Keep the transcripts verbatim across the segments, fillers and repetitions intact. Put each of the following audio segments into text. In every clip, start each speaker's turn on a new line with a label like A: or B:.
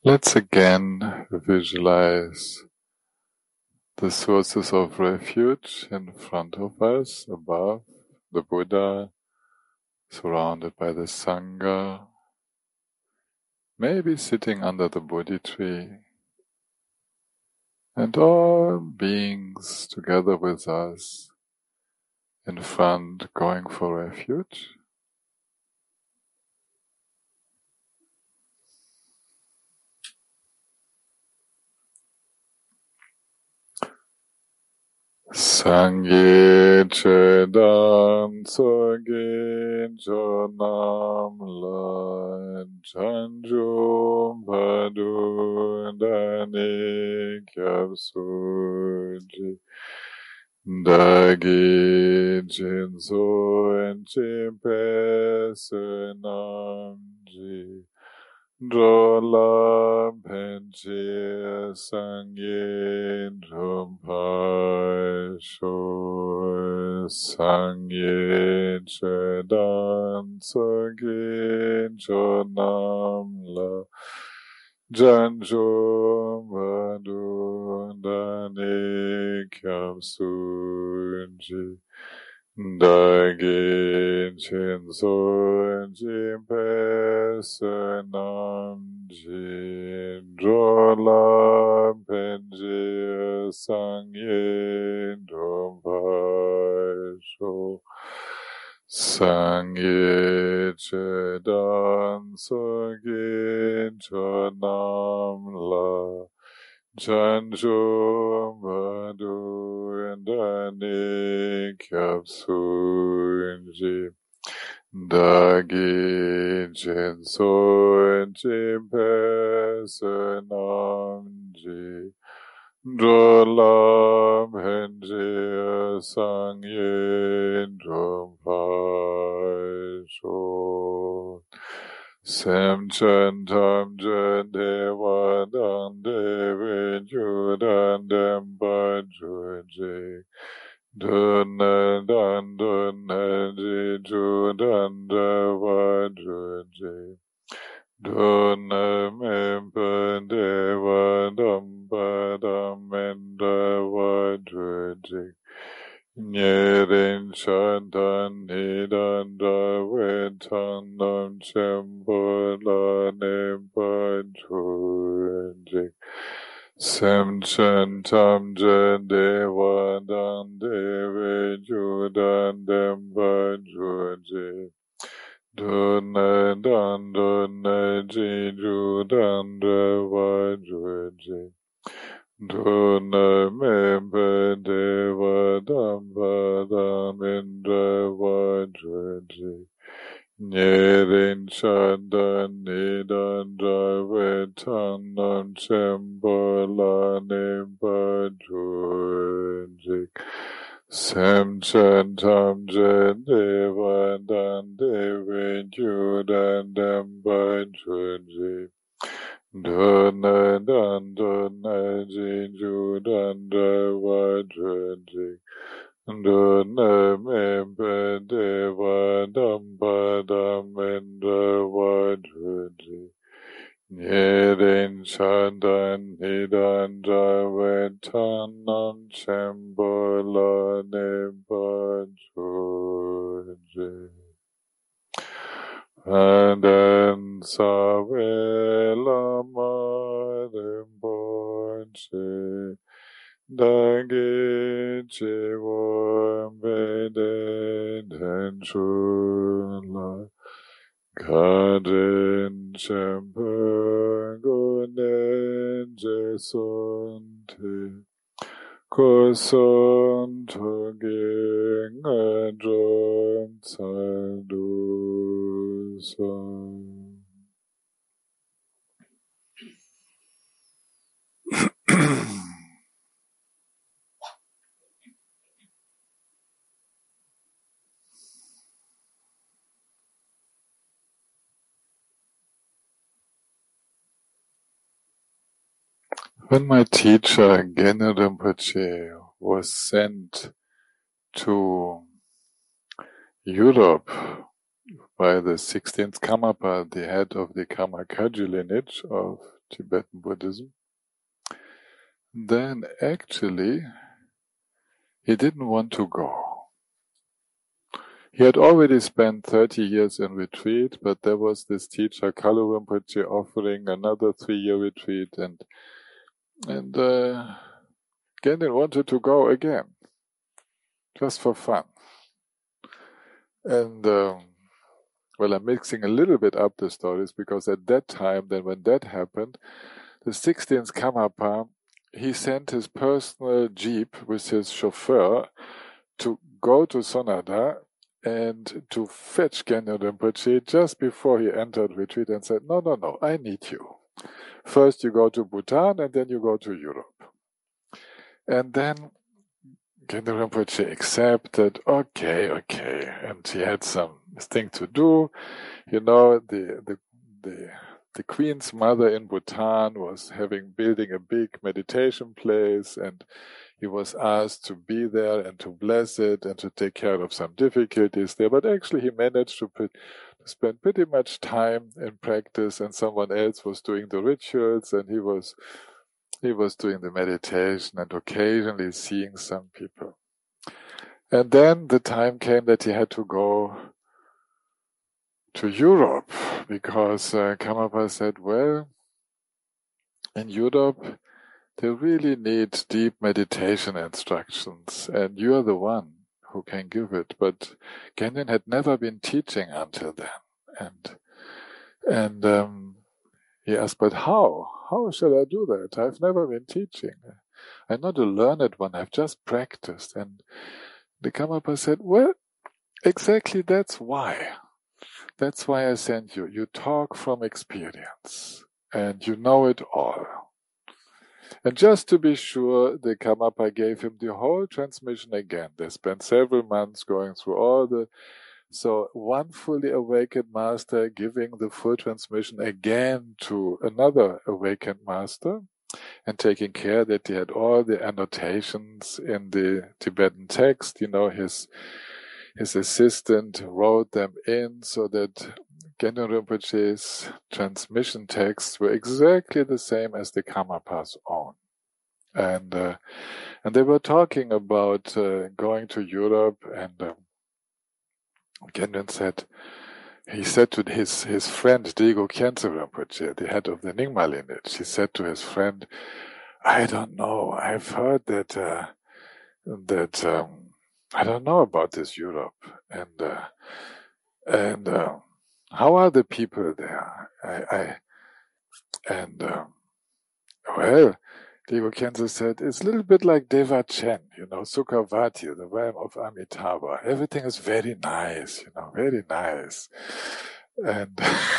A: Let's again visualize the sources of refuge in front of us, above the Buddha, surrounded by the Sangha, maybe sitting under the Bodhi tree, and all beings together with us in front going for refuge. Sangye chedan soge jonam la chanjum padu dani kyapsuji dagi jinso enchimpe sunamji Drola penche sangye drumpa sho sangye chedan soge jonam la janjo madu dani kyapsuji Dagi chinso jimpe sunamji drola penji sangye drompa sho sangye chedan soge jonam la Janjo madu dani kyapsuji dagi jinso jimpe sunamji drola penji sangye drompa sho Sem chen tam chen dewa dang devi judan dempa juji Dunna dan dunna ji judan dewa juji Dunna mimpa dewa dampa damen dewa juji Nyerin shantan nidan dawetan nam chempola nimpa chujik Sem chen tam jen dewa dan devi judan dempa chujik Dunna dan dunna ji judan dewa chujik Dunna mimpa deva dampa damindra vajraji Nyerin chandan nidan dravetan nam chempola nimpa jujik Sem chan tam jen deva dan devi judan dempa jujik Dunna dan dunna ji judan dewa jujik Dunna mimpa deva dampa damindra vajraji Nyerin chandan nidan dravetan nam chempola nimpa jujik Adan savela marimpoche Dagi chivo bede denshula Kadin shempa gunen jesunti Kusun tuging adron sadusan When my teacher Gena Rinpoche was sent to Europe by the sixteenth Karmapa, the head of the Karmakaji lineage of Tibetan Buddhism, then actually he didn't want to go. He had already spent thirty years in retreat, but there was this teacher, Kalu Rinpoche, offering another three-year retreat, and and uh, Genrin wanted to go again, just for fun. And um, well, I'm mixing a little bit up the stories, because at that time, then when that happened, the sixteenth Karmapa, he sent his personal jeep with his chauffeur to go to Sonada and to fetch Genrin Rinpoche just before he entered retreat, and said, no, no, no, I need you. First you go to Bhutan, and then you go to Europe. And then Genrin Rinpoche accepted, okay, okay, and he had some thing to do. You know, the the the the queen's mother in Bhutan was having building a big meditation place, and he was asked to be there and to bless it and to take care of some difficulties there. But actually, he managed to, put, to spend pretty much time in practice, and someone else was doing the rituals, and he was he was doing the meditation and occasionally seeing some people. And then the time came that he had to go to Europe, because uh, Karmapa said, well, in Europe, they really need deep meditation instructions, and you're the one who can give it. But Genrin had never been teaching until then. And and um, he asked, but how? How shall I do that? I've never been teaching. I'm not a learned one, I've just practiced. And the Karmapa said, well, exactly that's why. That's why I sent you. You talk from experience, and you know it all. And just to be sure, the Karmapa gave him the whole transmission again. They spent several months going through all the... So one fully awakened master giving the full transmission again to another awakened master, and taking care that he had all the annotations in the Tibetan text. You know, his his assistant wrote them in so that Genrin Rinpoche's transmission texts were exactly the same as the Karmapa's own. And uh, and they were talking about uh, going to Europe, and um, Genrin said, he said to his, his friend Diego Khyentse Rinpoche, the head of the Nyingma lineage, he said to his friend, I don't know, I've heard that, uh, that um, I don't know about this Europe, and uh, and uh, how are the people there? I, I and uh, well, Diego Khyentse said, it's a little bit like Devachan, you know, Sukhavati, the realm of Amitabha. Everything is very nice, you know, very nice. And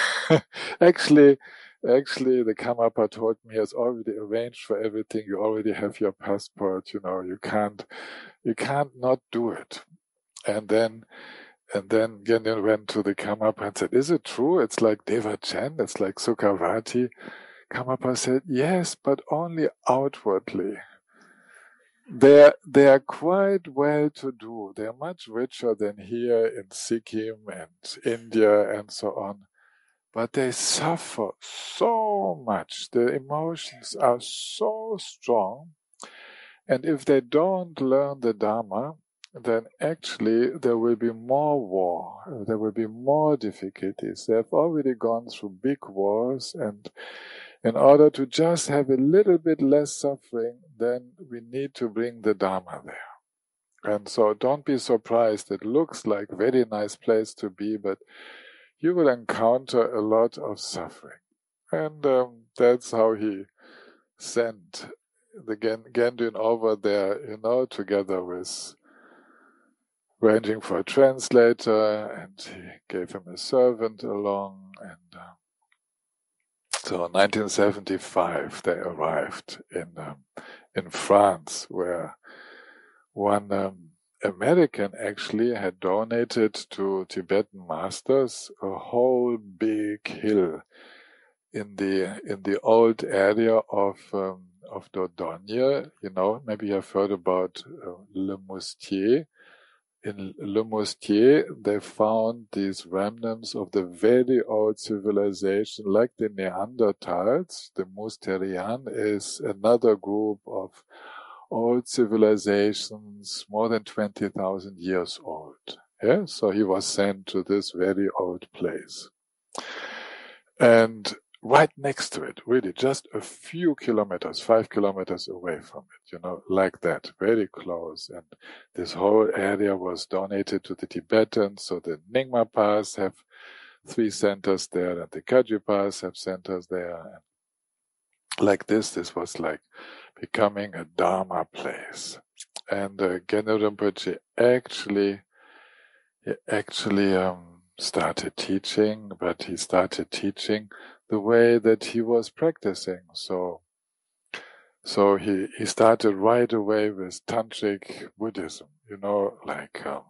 A: actually, actually, the Karmapa told me he has already arranged for everything. You already have your passport, you know, you can't, you can't not do it. And then, and then Genrin went to the Karmapa and said, is it true? It's like Devachan, it's like Sukhavati. Karmapa said, yes, but only outwardly. They're, they're quite well to do. They're much richer than here in Sikkim and India and so on. But they suffer so much. The emotions are so strong. And if they don't learn the Dharma, then actually there will be more war. There will be more difficulties. They have already gone through big wars, and in order to just have a little bit less suffering, then we need to bring the Dharma there. And so don't be surprised. It looks like a very nice place to be, but you will encounter a lot of suffering. And um, that's how he sent the Genrin over there, you know, together with arranging for a translator, and he gave him a servant along, and uh, so in nineteen seventy-five they arrived in um, in France, where one um, American actually had donated to Tibetan masters a whole big hill in the in the old area of um, of Dordogne. You know, maybe you have heard about uh, Le Moustier. in Le Moustier, they found these remnants of the very old civilization, like the Neanderthals. The Mousterian is another group of old civilizations, more than twenty thousand years old. Yeah, so he was sent to this very old place. And right next to it, really just a few kilometers, five kilometers away from it, you know, like that, very close. And this whole area was donated to the Tibetans. So the Nyingma Pass have three centers there, and the Kagyu Pass have centers there. And like this, this was like becoming a Dharma place. And uh, Geno Rinpoche actually, he actually um, started teaching, but he started teaching the way that he was practicing. So, so he, he started right away with Tantric Buddhism, you know, like, um,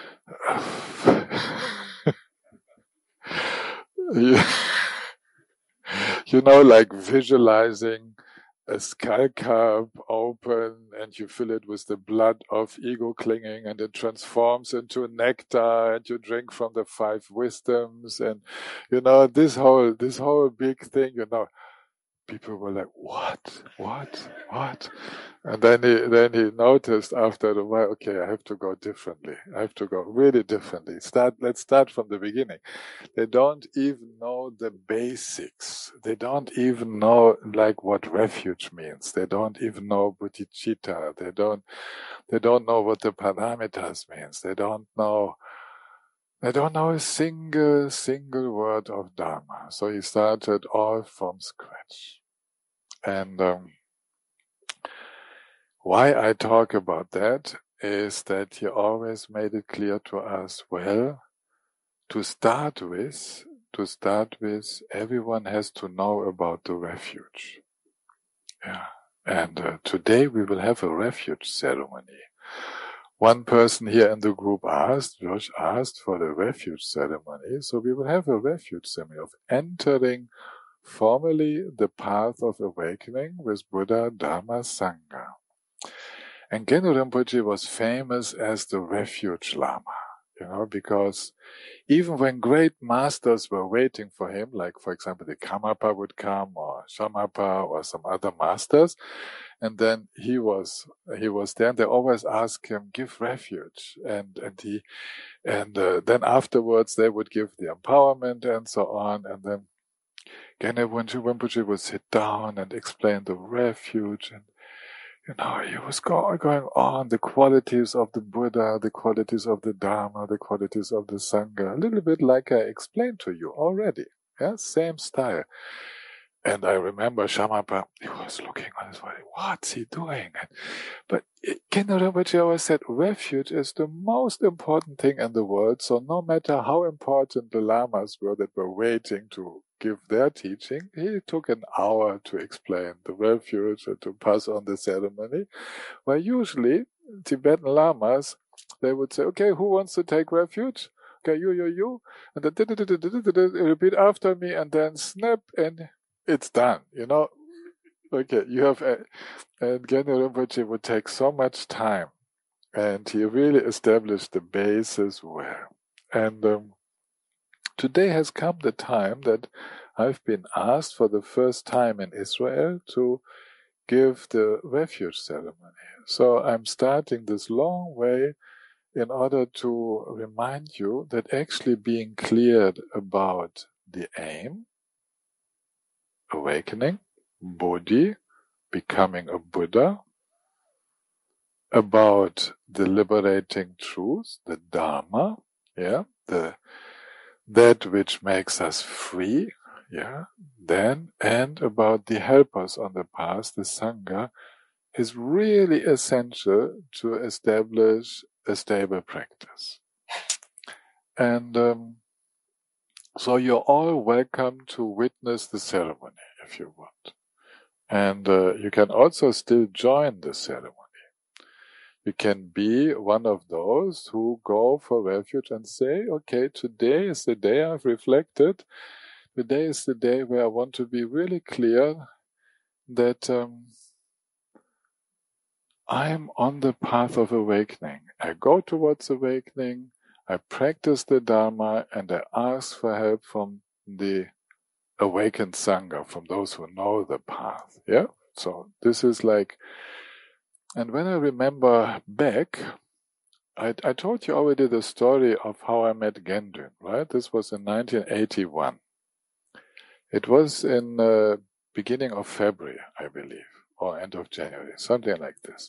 A: you, you know, like visualizing a skull cup open and you fill it with the blood of ego clinging and it transforms into nectar and you drink from the five wisdoms and, you know, this whole, this whole big thing, you know, people were like, what, what, what? And then he, then he noticed after a while, okay, I have to go differently. I have to go really differently. Start, let's start from the beginning. They don't even know the basics. They don't even know like what refuge means. They don't even know bodhicitta. They don't, they don't know what the paramitas means. They don't know, they don't know a single, single word of Dharma. So he started all from scratch. And um, why I talk about that is that he always made it clear to us, well, to start with, to start with, everyone has to know about the refuge. Yeah. And uh, today we will have a refuge ceremony. One person here in the group asked, Josh asked for the refuge ceremony. So we will have a refuge ceremony of entering formally the path of awakening with Buddha, Dharma, Sangha. And Geno Rinpoche was famous as the refuge Lama, you know, because even when great masters were waiting for him, like for example the Karmapa would come or Shamapa or some other masters, and then he was he was there, and they always asked him, give refuge, and and he and uh, then afterwards they would give the empowerment and so on, and then Geno Rinpoche would sit down and explain the refuge, and you know, he was go- going on the qualities of the Buddha, the qualities of the Dharma, the qualities of the Sangha, a little bit like I explained to you already. Yeah, same style. And I remember Shamapa, he was looking on his body, what's he doing? But Geno Rinpoche always said, refuge is the most important thing in the world. So no matter how important the lamas were that were waiting to give their teaching, he took an hour to explain the refuge and to pass on the ceremony. Well, usually Tibetan lamas, they would say, okay, who wants to take refuge? Okay, you, you, you. And then repeat after me and then snap and it's done, you know. Okay, you have, a, and Geno Rinpoche would take so much time, and he really established the basis well. And um, today has come the time that I've been asked for the first time in Israel to give the refuge ceremony. So I'm starting this long way in order to remind you that actually being cleared about the aim, awakening, Bodhi, becoming a Buddha, about the liberating truth, the Dharma, yeah, the that which makes us free, yeah, then, and about the helpers on the path, the Sangha, is really essential to establish a stable practice. And um, so you're all welcome to witness the ceremony if you want. And uh, you can also still join the ceremony. You can be one of those who go for refuge and say, okay, today is the day I've reflected. Today is the day where I want to be really clear that um, I'm on the path of awakening. I go towards awakening, I practice the Dharma, and I ask for help from the awakened Sangha, from those who know the path. Yeah? So this is like, and when I remember back, I, I told you already the story of how I met Gendun, right? This was in nineteen eighty-one. It was in uh, beginning of February, I believe, or end of January, something like this.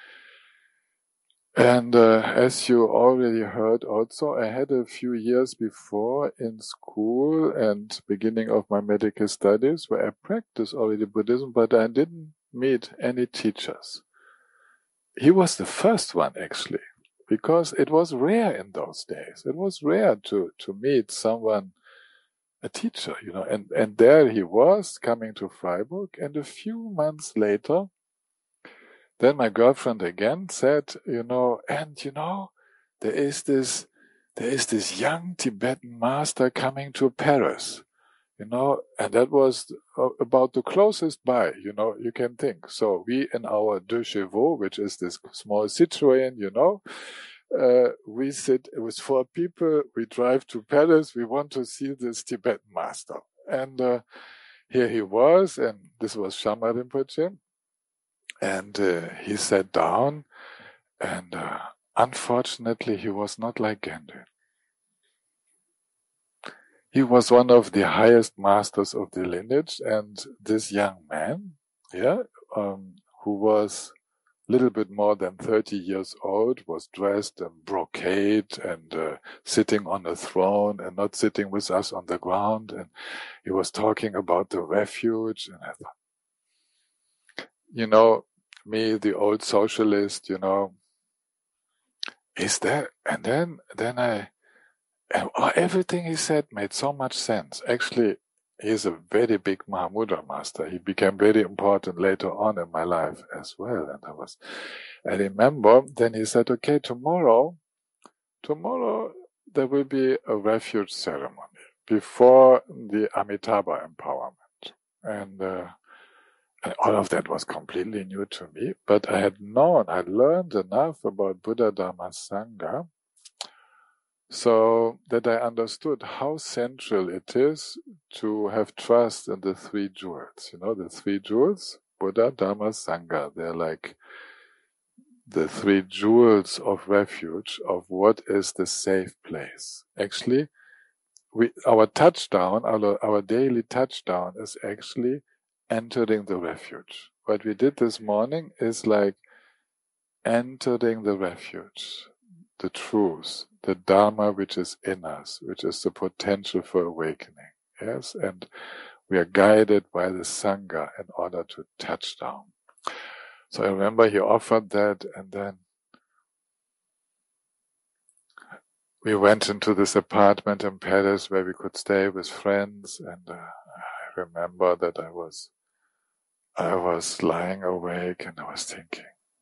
A: And uh, as you already heard also, I had a few years before in school and beginning of my medical studies where I practiced already Buddhism, but I didn't meet any teachers. He was the first one, actually, because it was rare in those days. It was rare to, to meet someone, a teacher, you know, and, and there he was coming to Freiburg, and a few months later, then my girlfriend again said, you know, and you know, there is this, there is this young Tibetan master coming to Paris, you know, and that was about the closest by, you know, you can think. So we in our Deux Chevaux, which is this small Citroën, you know, uh, we sit with four people, we drive to Paris, we want to see this Tibetan master. And uh, here he was, and this was Shamma Rinpoche. And uh, he sat down, and uh, unfortunately he was not like Gendun. He was one of the highest masters of the lineage, and this young man, yeah, um, who was a little bit more than thirty years old, was dressed in brocade and uh, sitting on a throne and not sitting with us on the ground, and he was talking about the refuge, and I thought, you know, me, the old socialist, you know, is that? And then, then I, and everything he said made so much sense. Actually, he's a very big Mahamudra master. He became very important later on in my life as well. And I was, I remember, then he said, okay, tomorrow, tomorrow there will be a refuge ceremony before the Amitabha empowerment. And, uh, And all of that was completely new to me, but I had known, I learned enough about Buddha Dharma Sangha so that I understood how central it is to have trust in the three jewels. You know, the three jewels, Buddha Dharma Sangha, they're like the three jewels of refuge of what is the safe place. Actually, we, our touchdown, our, our daily touchdown is actually entering the refuge. What we did this morning is like entering the refuge, the truth, the Dharma which is in us, which is the potential for awakening. Yes, and we are guided by the Sangha in order to touch down. So I remember he offered that, and then we went into this apartment in Paris where we could stay with friends, and uh, I remember that I was I was lying awake and I was thinking,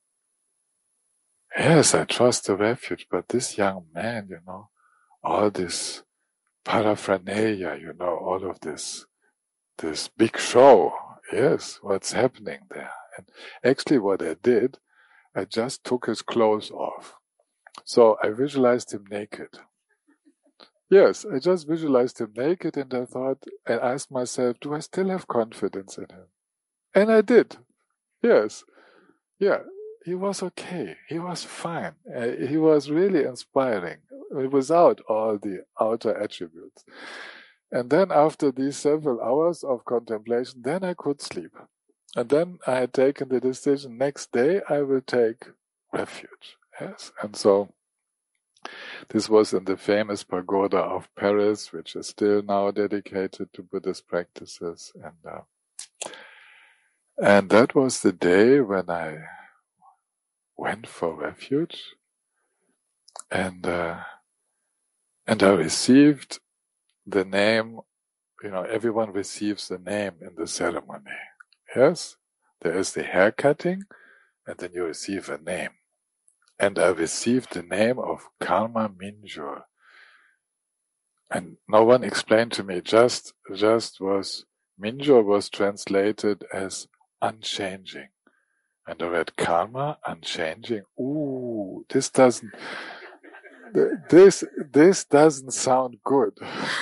A: yes, I trust the refuge, but this young man, you know, all this paraphernalia, you know, all of this, this big show, yes, what's happening there? And actually what I did, I just took his clothes off. So I visualized him naked. Yes, I just visualized him naked, and I thought, I asked myself, do I still have confidence in him? And I did. Yes. Yeah. He was okay. He was fine. Uh, he was really inspiring without all the outer attributes. And then after these several hours of contemplation, then I could sleep. And then I had taken the decision, next day I will take refuge. Yes. And so this was in the famous pagoda of Paris, which is still now dedicated to Buddhist practices. And, uh, and that was the day when I went for refuge, and uh, and I received the name. You know, everyone receives the name in the ceremony. Yes, there is the hair cutting, and then you receive a name. And I received the name of Karma Minjur. And no one explained to me. Just, just was Minjur was translated as unchanging. And I read karma, unchanging. Ooh, this doesn't, this, this doesn't sound good.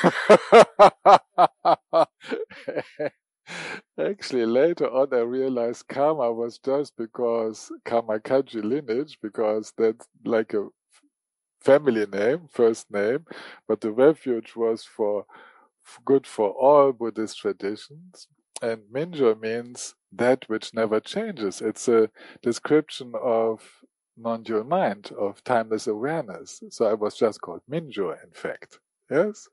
A: Actually, later on, I realized karma was just because Kamakaji lineage, because that's like a family name, first name, but the refuge was for good for all Buddhist traditions. And Minjo means that which never changes. It's a description of non-dual mind, of timeless awareness. So I was just called Minjo, in fact. Yes?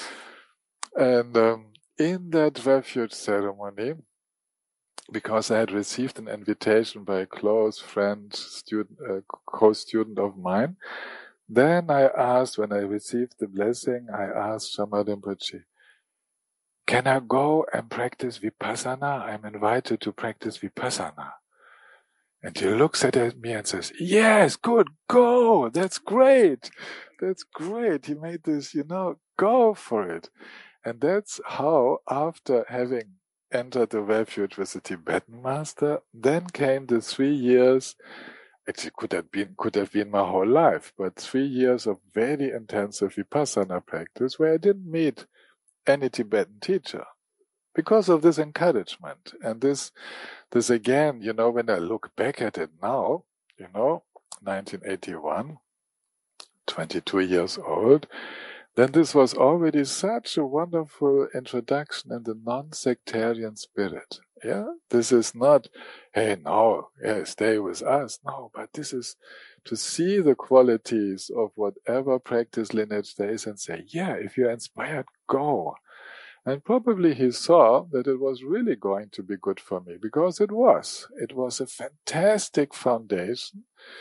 A: And um, in that refuge ceremony, because I had received an invitation by a close friend, student, uh, co-student of mine, then I asked, when I received the blessing, I asked Shama Rinpoche, can I go and practice Vipassana? I'm invited to practice Vipassana. And he looks at me and says, yes, good, go. That's great. That's great. He made this, you know, go for it. And that's how, after having entered the refuge with the Tibetan master, then came the three years, actually could have been, could have been my whole life, but three years of very intensive Vipassana practice where I didn't meet any Tibetan teacher because of this encouragement. And this, this again, you know, when I look back at it now, you know, nineteen eighty-one, twenty-two years old, then this was already such a wonderful introduction in the non-sectarian spirit. Yeah, this is not, hey, no, yeah, stay with us. No, but this is to see the qualities of whatever practice lineage there is and say, yeah, if you're inspired, go. And probably he saw that it was really going to be good for me, because it was. It was a fantastic foundation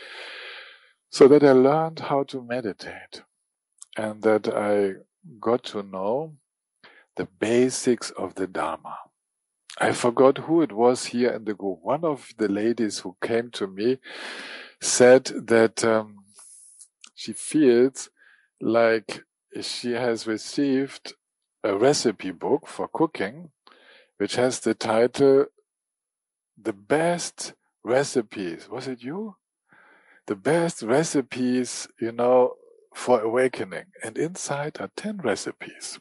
A: so that I learned how to meditate and that I got to know the basics of the Dharma. I forgot who it was here in the group. One of the ladies who came to me said that um, she feels like she has received a recipe book for cooking, which has the title, The Best Recipes. Was it you? The Best Recipes, you know, for Awakening. And inside are ten recipes.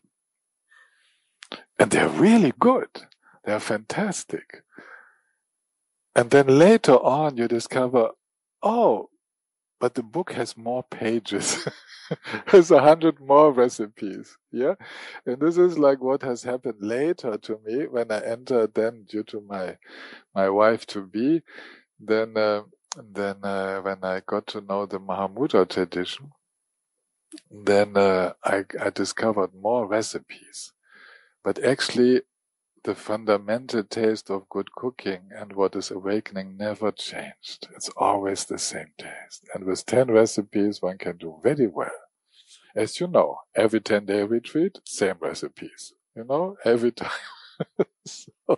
A: And they're really good. They're fantastic. And then later on you discover, oh, but the book has more pages. There's a hundred more recipes. Yeah. And this is like what has happened later to me when I entered then due to my, my wife to be, then, uh, then, uh, when I got to know the Mahamudra tradition, then, uh, I, I discovered more recipes. But actually, the fundamental taste of good cooking and what is awakening never changed. It's always the same taste. And with ten recipes, one can do very well. As you know, every ten-day retreat, same recipes. You know, every time. So.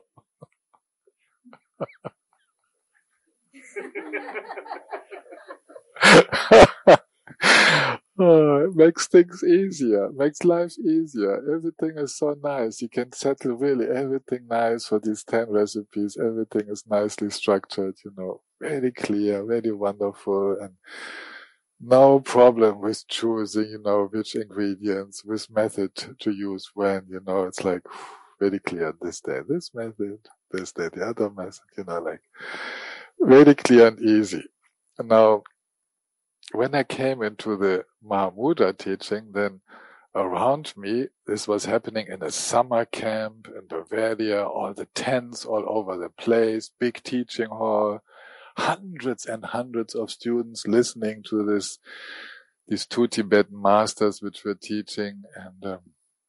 A: Oh, it makes things easier, makes life easier. Everything is so nice. You can settle really everything nice for these ten recipes. Everything is nicely structured, you know, very clear, very wonderful, and no problem with choosing, you know, which ingredients, which method to use when, you know, it's like very clear this day, this method, this day, the other method, you know, like very clear and easy. Now, when I came into the Mahamudra teaching, then around me, this was happening in a summer camp in Bavaria, all the tents all over the place, big teaching hall, hundreds and hundreds of students listening to this, these two Tibetan masters which were teaching. And, um,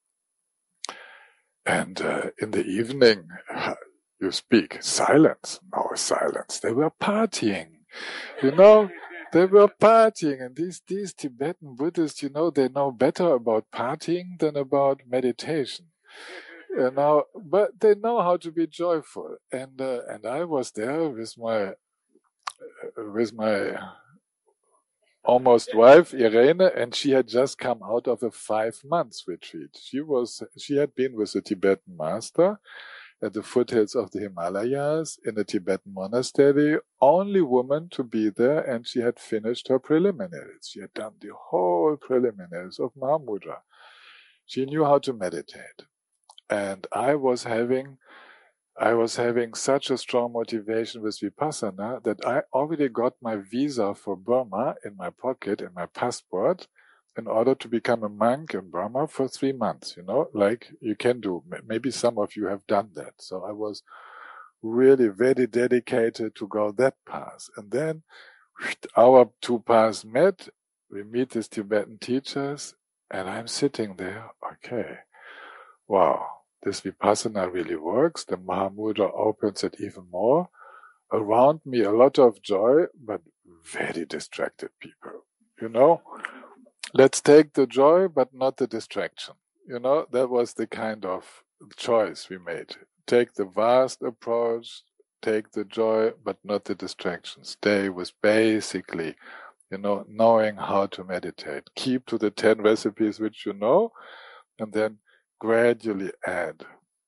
A: and uh, in the evening, you speak, silence, no silence. They were partying, you know. They were partying, and these, these Tibetan Buddhists, you know, they know better about partying than about meditation. You know, but they know how to be joyful. And uh, and I was there with my uh, with my almost wife Irene, and she had just come out of a five months retreat. She was she had been with a Tibetan master, at the foothills of the Himalayas in a Tibetan monastery, only woman to be there, and she had finished her preliminaries. She had done the whole preliminaries of Mahamudra. She knew how to meditate. And I was having I was having such a strong motivation with Vipassana that I already got my visa for Burma in my pocket, in my passport, in order to become a monk in Burma for three months, you know, like you can do. Maybe some of you have done that. So I was really very dedicated to go that path. And then our two paths met. We meet these Tibetan teachers, and I'm sitting there, okay, wow. This Vipassana really works. The Mahamudra opens it even more. Around me, a lot of joy, but very distracted people. You know, let's take the joy, but not the distraction. You know, that was the kind of choice we made. Take the vast approach, take the joy, but not the distraction. Stay with basically, you know, knowing how to meditate. Keep to the ten recipes which you know, and then gradually add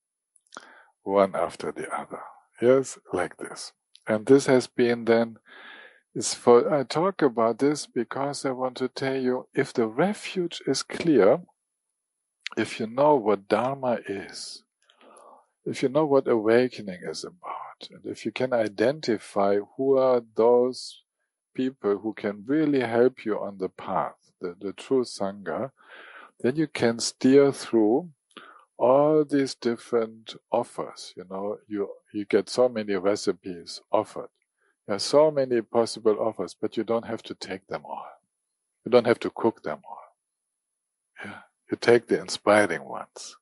A: one after the other. Yes, like this. And this has been then, is for, I talk about this because I want to tell you, if the refuge is clear, if you know what Dharma is, if you know what awakening is about, and if you can identify who are those people who can really help you on the path, the, the true Sangha, then you can steer through all these different offers. You know, you you get so many recipes offered. There are so many possible offers, but you don't have to take them all. You don't have to cook them all. Yeah, you take the inspiring ones.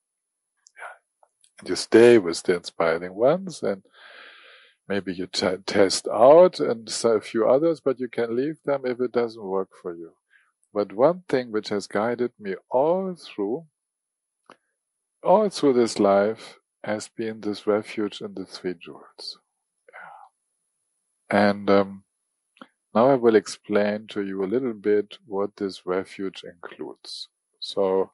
A: Yeah, and you stay with the inspiring ones, and maybe you t- test out and a few others, but you can leave them if it doesn't work for you. But one thing which has guided me all through all through this life has been this refuge in the three jewels. Yeah. And um, now I will explain to you a little bit what this refuge includes. So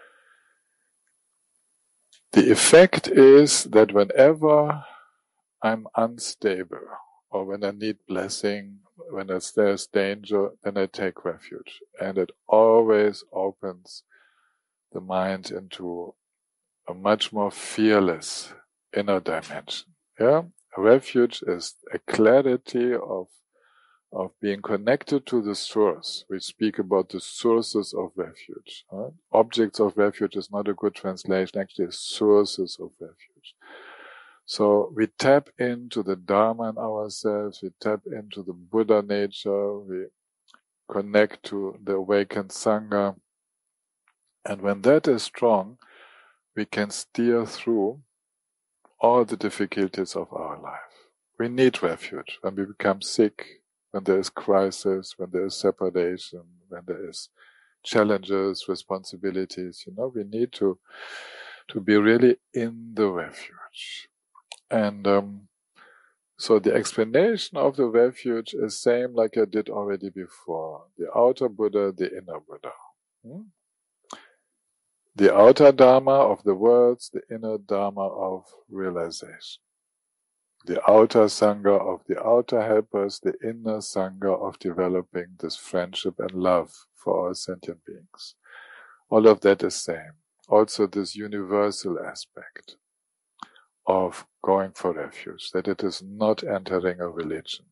A: the effect is that whenever I'm unstable, or when I need blessing, when there's danger, then I take refuge. And it always opens the mind into a much more fearless inner dimension. Yeah, a refuge is a clarity of of being connected to the source. We speak about the sources of refuge. Right? Objects of refuge is not a good translation. Actually, sources of refuge. So we tap into the Dharma in ourselves. We tap into the Buddha nature. We connect to the awakened Sangha, and when that is strong, we can steer through all the difficulties of our life. We need refuge when we become sick, when there is crisis, when there is separation, when there is challenges, responsibilities. You know, we need to to be really in the refuge. And um, so the explanation of the refuge is same like I did already before. The outer Buddha, the inner Buddha. Hmm? The outer Dharma of the words, the inner Dharma of realization. The outer Sangha of the outer helpers, the inner Sangha of developing this friendship and love for all sentient beings. All of that is same. Also this universal aspect of going for refuge, that it is not entering a religion.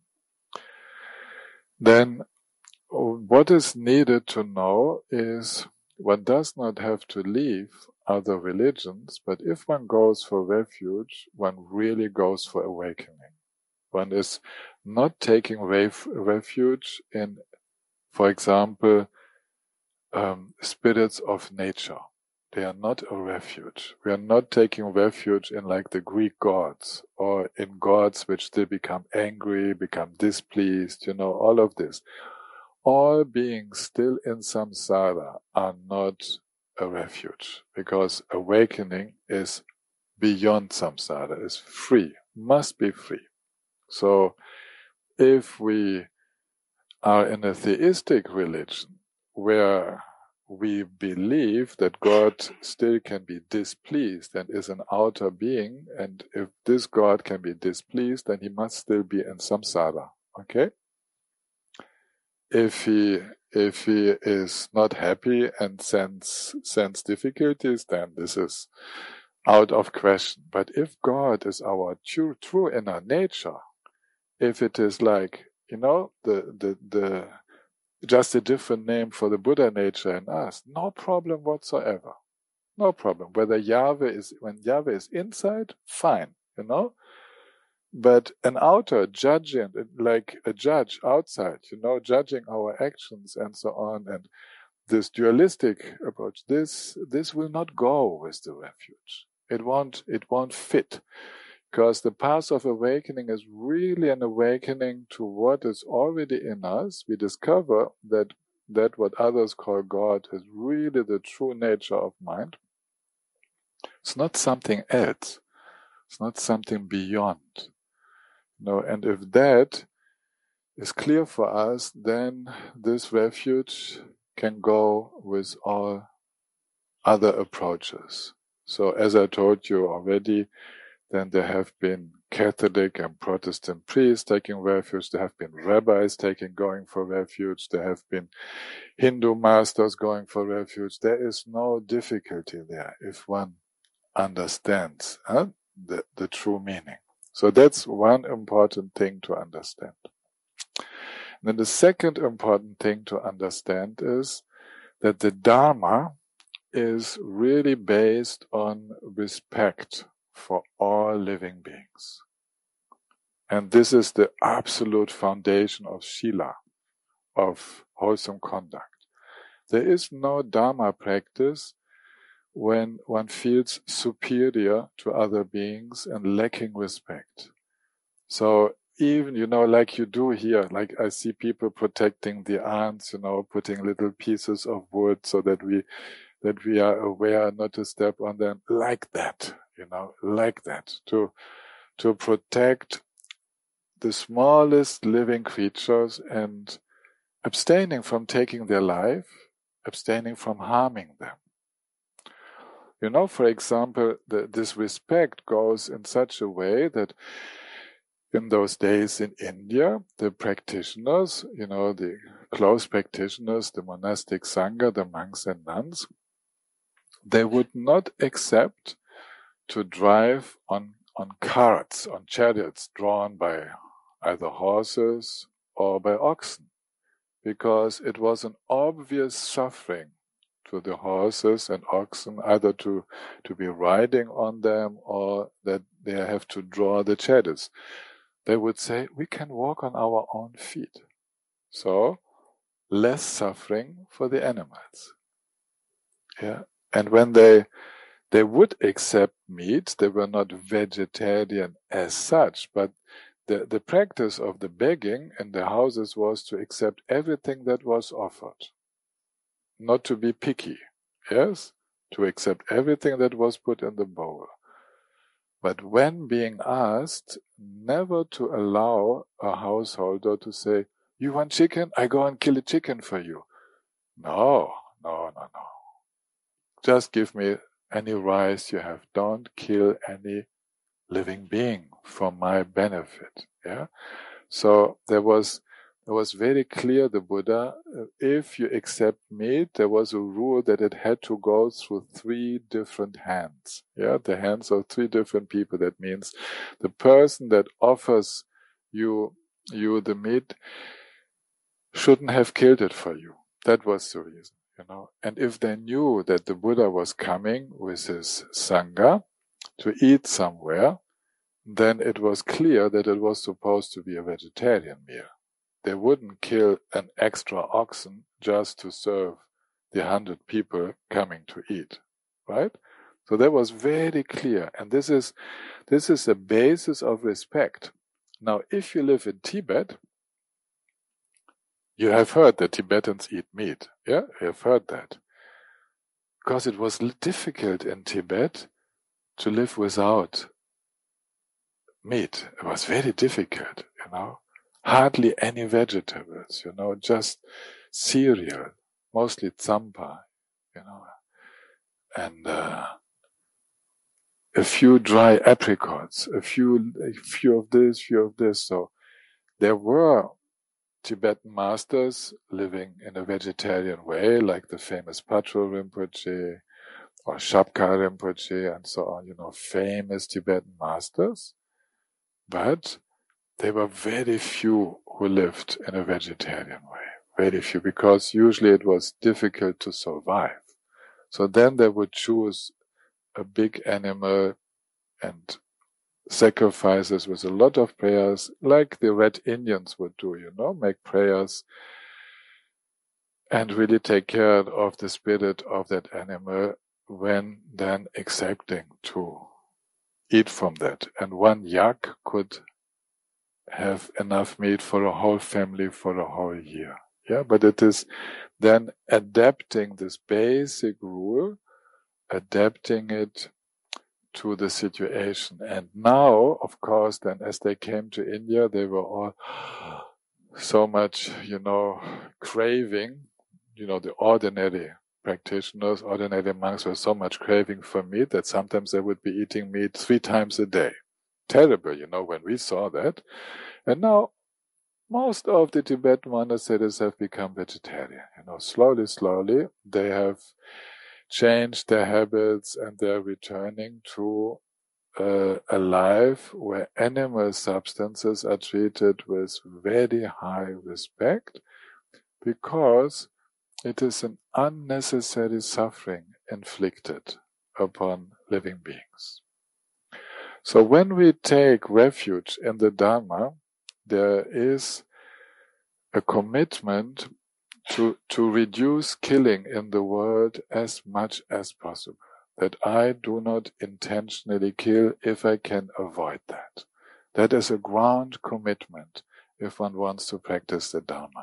A: Then what is needed to know is one does not have to leave other religions, but if one goes for refuge, one really goes for awakening. One is not taking ref- refuge in, for example, um, spirits of nature. They are not a refuge. We are not taking refuge in like the Greek gods or in gods which still become angry, become displeased, you know, all of this. All beings still in samsara are not a refuge, because awakening is beyond samsara, is free, must be free. So if we are in a theistic religion where we believe that God still can be displeased and is an outer being, and if this God can be displeased, then he must still be in samsara. Okay? If he if he is not happy and sends sends difficulties, then this is out of question. But if God is our true true inner nature, if it is like, you know, the the the just a different name for the Buddha nature in us, no problem whatsoever. No problem. Whether Yahweh is, when Yahweh is inside, fine, you know. But an outer judging, like a judge outside, you know, judging our actions and so on, and this dualistic approach, this this will not go with the refuge. It won't it won't fit. Because the path of awakening is really an awakening to what is already in us. We discover that that what others call God is really the true nature of mind. It's not something else. It's not something beyond. No, and if that is clear for us, then this refuge can go with all other approaches. So as I told you already, then there have been Catholic and Protestant priests taking refuge. There have been rabbis taking, going for refuge. There have been Hindu masters going for refuge. There is no difficulty there if one understands huh, the, the true meaning. So that's one important thing to understand. And then the second important thing to understand is that the Dharma is really based on respect for all living beings. And this is the absolute foundation of Shila, of wholesome conduct. There is no Dharma practice when one feels superior to other beings and lacking respect. So even, you know, like you do here, like I see people protecting the ants, you know, putting little pieces of wood so that we that we are aware not to step on them, like that, you know, like that, to to protect the smallest living creatures and abstaining from taking their life, abstaining from harming them. You know, for example, the, this respect goes in such a way that in those days in India, the practitioners, you know, the close practitioners, the monastic sangha, the monks and nuns, they would not accept to drive on, on carts, on chariots drawn by either horses or by oxen, because it was an obvious suffering to the horses and oxen, either to, to be riding on them or that they have to draw the chariots. They would say, we can walk on our own feet. So, less suffering for the animals. Yeah. And when they they would accept meat, they were not vegetarian as such, but the, the practice of the begging in the houses was to accept everything that was offered. Not to be picky, yes? To accept everything that was put in the bowl. But when being asked, never to allow a householder to say, you want chicken? I go and kill a chicken for you. No, no, no, no. Just give me any rice you have. Don't kill any living being for my benefit. Yeah. So there was, it was very clear, the Buddha, if you accept meat, there was a rule that it had to go through three different hands. Yeah. The hands of three different people. That means the person that offers you, you the meat shouldn't have killed it for you. That was the reason. You know, and if they knew that the Buddha was coming with his sangha to eat somewhere, then it was clear that it was supposed to be a vegetarian meal. They wouldn't kill an extra oxen just to serve the hundred people coming to eat, right? So that was very clear, and this is this is a basis of respect. Now, if you live in Tibet, you have heard that Tibetans eat meat. Yeah, you have heard that. Because it was difficult in Tibet to live without meat. It was very difficult, you know. Hardly any vegetables, you know, just cereal, mostly tsampa, you know, and uh, a few dry apricots, a few, a few of this, few of this. So there were Tibetan masters living in a vegetarian way, like the famous Patrul Rinpoche or Shabka Rinpoche and so on, you know, famous Tibetan masters. But there were very few who lived in a vegetarian way. Very few, because usually it was difficult to survive. So then they would choose a big animal and sacrifices with a lot of prayers, like the Red Indians would do, you know, make prayers and really take care of the spirit of that animal when then accepting to eat from that. And one yak could have enough meat for a whole family for a whole year. Yeah, but it is then adapting this basic rule, adapting it to the situation. And now, of course, then as they came to India, they were all so much, you know, craving, you know, the ordinary practitioners, ordinary monks were so much craving for meat that sometimes they would be eating meat three times a day. Terrible, you know, when we saw that. And now, most of the Tibetan monasteries have become vegetarian. You know, slowly, slowly, they have changed their habits and they're returning to uh, a life where animal substances are treated with very high respect, because it is an unnecessary suffering inflicted upon living beings. So when we take refuge in the Dharma, there is a commitment to, to reduce killing in the world as much as possible. That I do not intentionally kill if I can avoid that. That is a ground commitment if one wants to practice the Dharma.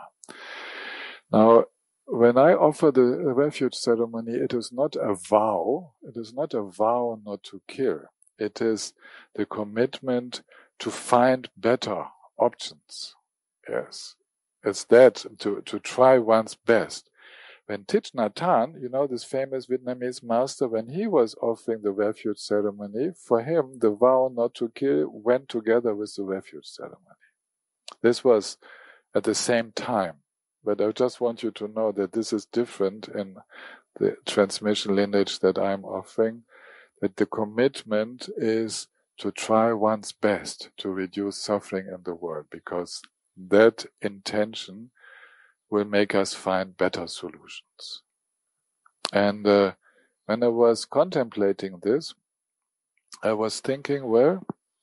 A: Now, when I offer the refuge ceremony, it is not a vow. It is not a vow not to kill. It is the commitment to find better options. Yes. It's that, to, to try one's best. When Thich Nhat Hanh, you know, this famous Vietnamese master, when he was offering the refuge ceremony, for him, the vow not to kill went together with the refuge ceremony. This was at the same time. But I just want you to know that this is different in the transmission lineage that I'm offering, that the commitment is to try one's best to reduce suffering in the world, because that intention will make us find better solutions. And uh, when I was contemplating this, I was thinking, well,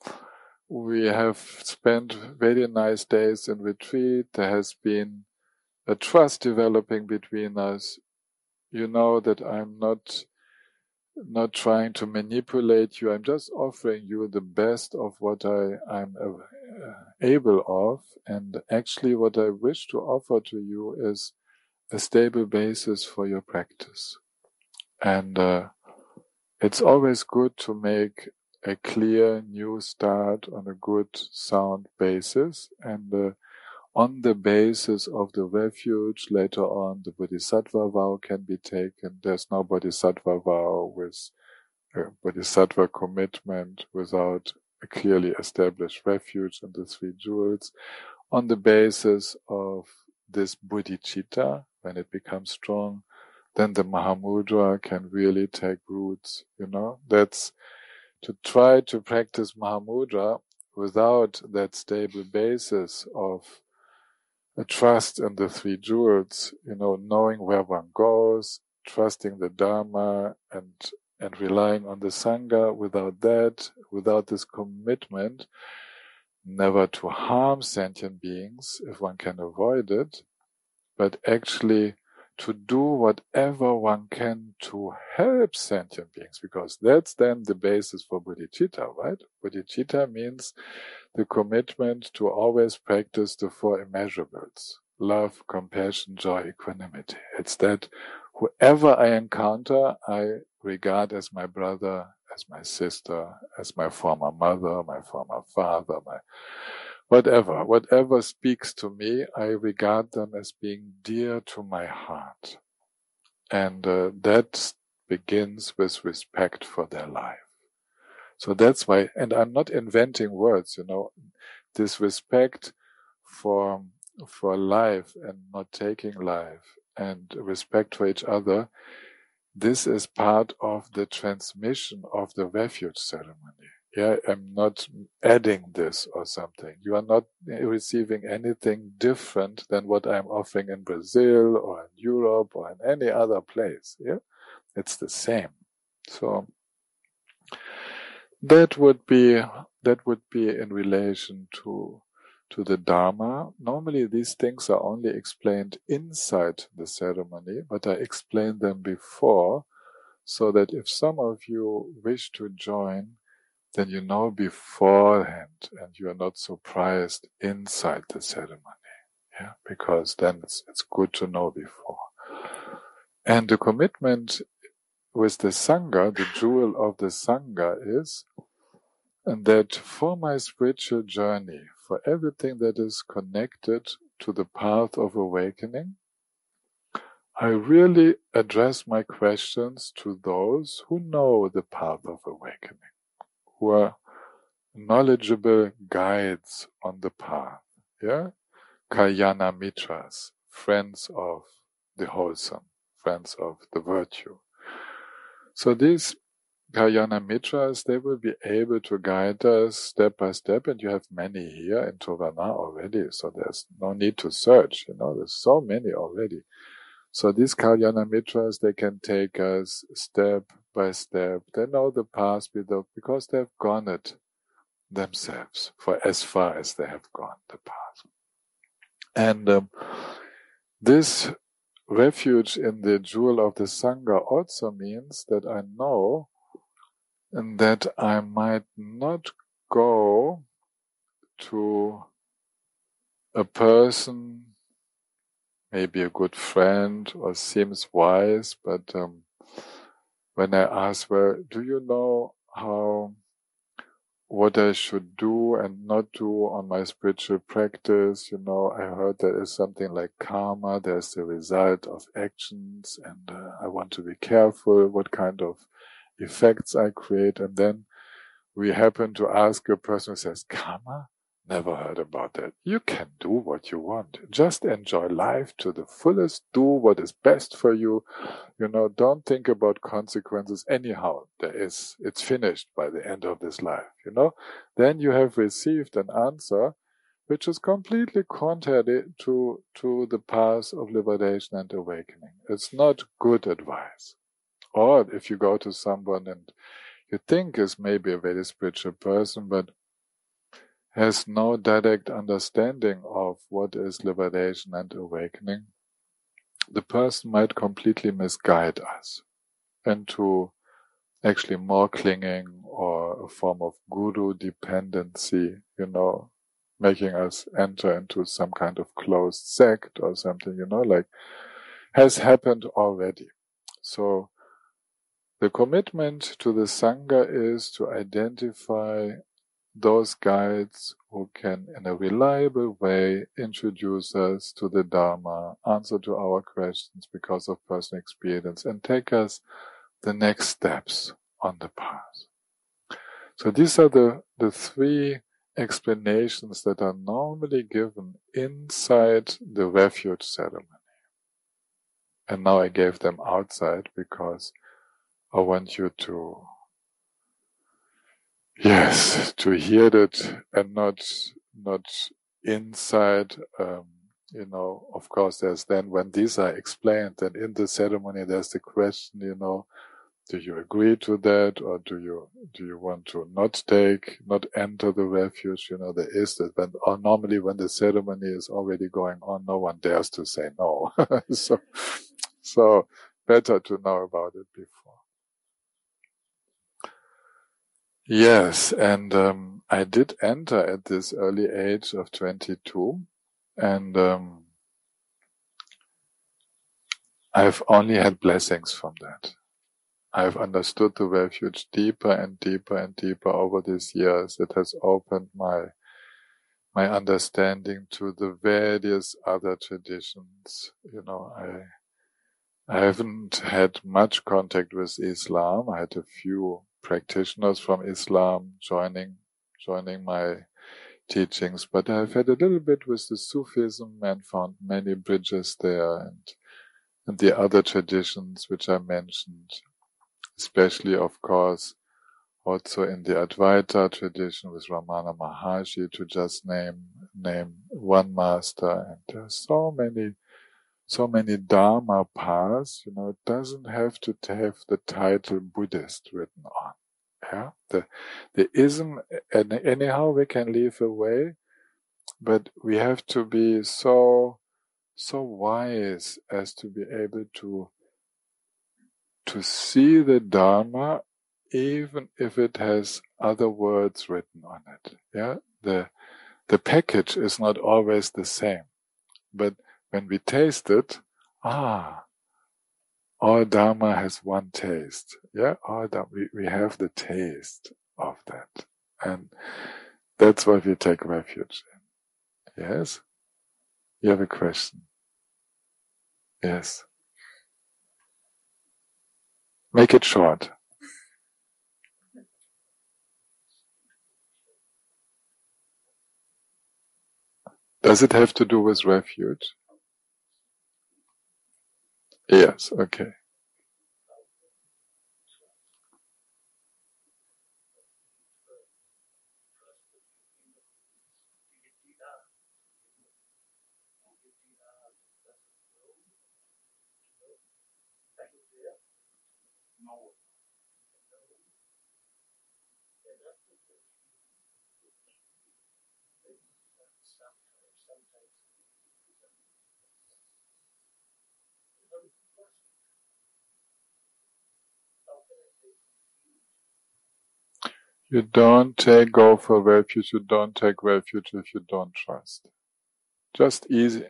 A: we have spent very nice days in retreat. There has been a trust developing between us. You know that I'm not not trying to manipulate you. I'm just offering you the best of what I, I'm uh, able of. And actually what I wish to offer to you is a stable basis for your practice. And uh, it's always good to make a clear new start on a good, sound basis. And uh, on the basis of the refuge, later on, the Bodhisattva vow can be taken. There's no Bodhisattva vow with a Bodhisattva commitment without a clearly established refuge in the three jewels. On the basis of this bodhicitta, when it becomes strong, then the Mahamudra can really take roots, you know. That's to try to practice Mahamudra without that stable basis of a trust in the three jewels, you know, knowing where one goes, trusting the Dharma and and relying on the Sangha. Without that, without this commitment, never to harm sentient beings if one can avoid it, but actually to do whatever one can to help sentient beings, because that's then the basis for bodhicitta, right? Bodhicitta means the commitment to always practice the four immeasurables: love, compassion, joy, equanimity. It's that whoever I encounter, I regard as my brother, as my sister, as my former mother, my former father, my whatever, whatever speaks to me, I regard them as being dear to my heart. And uh, that begins with respect for their life. So that's why, and I'm not inventing words, you know, this respect for, for life and not taking life and respect for each other, this is part of the transmission of the refuge ceremony. Yeah, I'm not adding this or something. You are not receiving anything different than what I'm offering in Brazil or in Europe or in any other place. Yeah, it's the same. So that would be that would be in relation to to the Dharma. Normally, these things are only explained inside the ceremony, but I explain them before, so that if some of you wish to join, then you know beforehand and you are not surprised inside the ceremony. Yeah, because then it's, it's good to know before. And the commitment with the Sangha, the jewel of the Sangha is that for my spiritual journey, for everything that is connected to the path of awakening, I really address my questions to those who know the path of awakening, who are knowledgeable guides on the path, yeah? Kalyana Mitras, friends of the wholesome, friends of the virtue. So these Kalyana Mitras, they will be able to guide us step by step, and you have many here in Tovana already, so there's no need to search, you know, there's so many already. So these Kalyana Mitras, they can take us step by step. They know the path because they've gone it themselves for as far as they have gone the path. And um, this refuge in the jewel of the Sangha also means that I know and that I might not go to a person, maybe a good friend or seems wise, but um, when I ask, well, do you know how what I should do and not do on my spiritual practice? You know, I heard there is something like karma, there's the result of actions, and uh, I want to be careful what kind of effects I create. And then we happen to ask a person who says, karma? Never heard about that. You can do what you want. Just enjoy life to the fullest. Do what is best for you. You know, don't think about consequences anyhow. There is, it's finished by the end of this life, you know. Then you have received an answer which is completely contrary to, to the path of liberation and awakening. It's not good advice. Or if you go to someone and you think is maybe a very spiritual person, but has no direct understanding of what is liberation and awakening, the person might completely misguide us into actually more clinging or a form of guru dependency, you know, making us enter into some kind of closed sect or something, you know, like has happened already. So the commitment to the Sangha is to identify those guides who can, in a reliable way, introduce us to the Dharma, answer to our questions because of personal experience, and take us the next steps on the path. So these are the, the three explanations that are normally given inside the refuge ceremony. And now I gave them outside because I want you to Yes, to hear that and not not inside. Um, you know, of course, there's then when these are explained, then in the ceremony there's the question. You know, do you agree to that, or do you do you want to not take, not enter the refuge? You know, there is that. When or normally when the ceremony is already going on, no one dares to say no. so, so better to know about it before. Yes, and um, I did enter at this early age of twenty-two, and um, I've only had blessings from that. I've understood the refuge deeper and deeper and deeper over these years. It has opened my my understanding to the various other traditions. You know, I I haven't had much contact with Islam. I had a few practitioners from Islam joining joining my teachings, but I've had a little bit with the Sufism and found many bridges there, and, and the other traditions which I mentioned, especially, of course, also in the Advaita tradition with Ramana Maharshi, to just name name one master. And there's so many so many Dharma paths. You know, it doesn't have to have the title Buddhist written on. Yeah, the the ism, and anyhow we can leave away, but we have to be so so wise as to be able to to see the Dharma, even if it has other words written on it. Yeah, the the package is not always the same, but when we taste it, ah, all Dharma has one taste. Yeah, all Dharma, we, we have the taste of that, and that's what we take refuge in. Yes, you have a question. Yes, make it short. Does it have to do with refuge? Yes, okay. You don't take go for refuge, you don't take refuge if you don't trust. Just easy.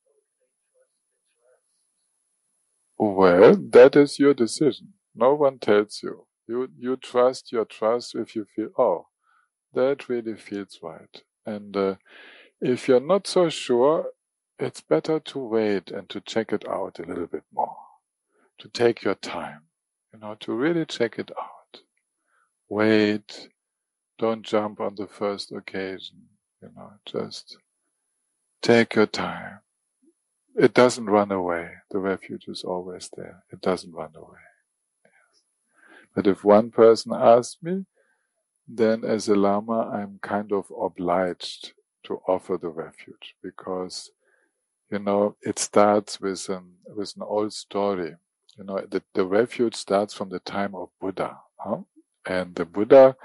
A: Well, that is your decision. No one tells you. You you trust your trust if you feel, oh, that really feels right. And uh, if you're not so sure, it's better to wait and to check it out a little bit more. To take your time, you know, to really check it out. Wait. Don't jump on the first occasion, you know, just take your time. It doesn't run away. The refuge is always there. It doesn't run away. Yes. But if one person asks me, then as a Lama, I'm kind of obliged to offer the refuge because, you know, it starts with an, with an old story. You know, the, the refuge starts from the time of Buddha. Huh? And the Buddha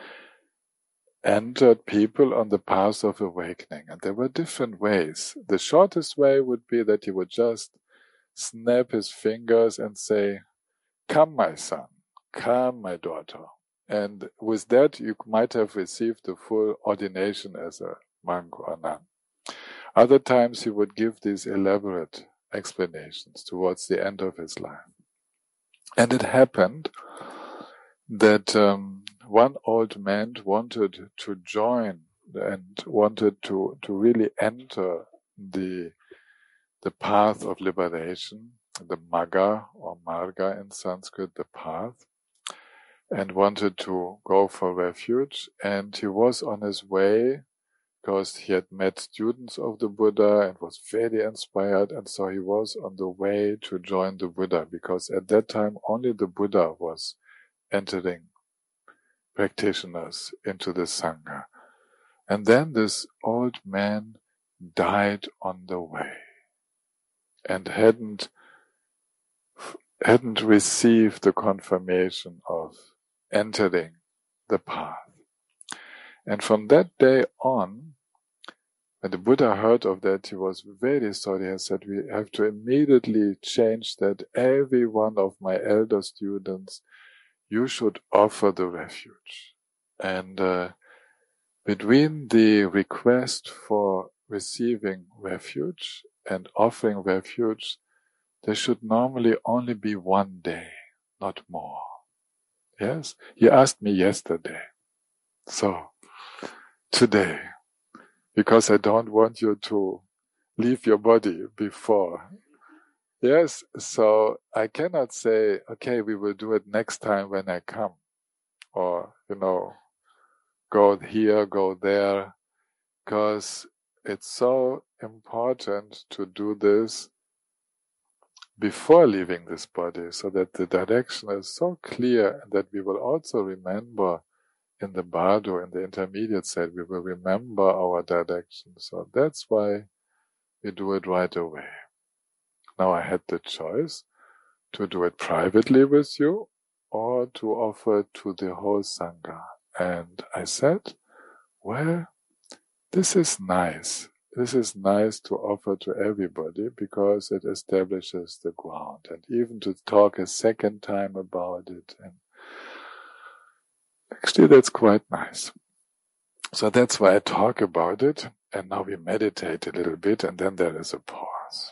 A: entered people on the path of awakening. And there were different ways. The shortest way would be that he would just snap his fingers and say, "Come, my son, come, my daughter." And with that, you might have received the full ordination as a monk or nun. Other times, he would give these elaborate explanations towards the end of his life. And it happened that um, one old man wanted to join and wanted to, to really enter the the path of liberation, the Magga or Marga in Sanskrit, the path, and wanted to go for refuge. And he was on his way because he had met students of the Buddha and was very inspired. And so he was on the way to join the Buddha because at that time only the Buddha was entering practitioners into the Sangha. And then this old man died on the way and hadn't hadn't received the confirmation of entering the path. And from that day on, when the Buddha heard of that, he was very sorry and said, we have to immediately change that. Every one of my elder students, you should offer the refuge. And uh, between the request for receiving refuge and offering refuge, there should normally only be one day, not more. Yes? You asked me yesterday. So, today, because I don't want you to leave your body before. Yes, so I cannot say, okay, we will do it next time when I come, or, you know, go here, go there, because it's so important to do this before leaving this body, so that the direction is so clear, and that we will also remember in the bardo, in the intermediate state, we will remember our direction. So that's why we do it right away. Now I had the choice to do it privately with you or to offer it to the whole Sangha. And I said, well, this is nice. This is nice to offer to everybody because it establishes the ground, and even to talk a second time about it. And actually, that's quite nice. So that's why I talk about it. And now we meditate a little bit, and then there is a pause.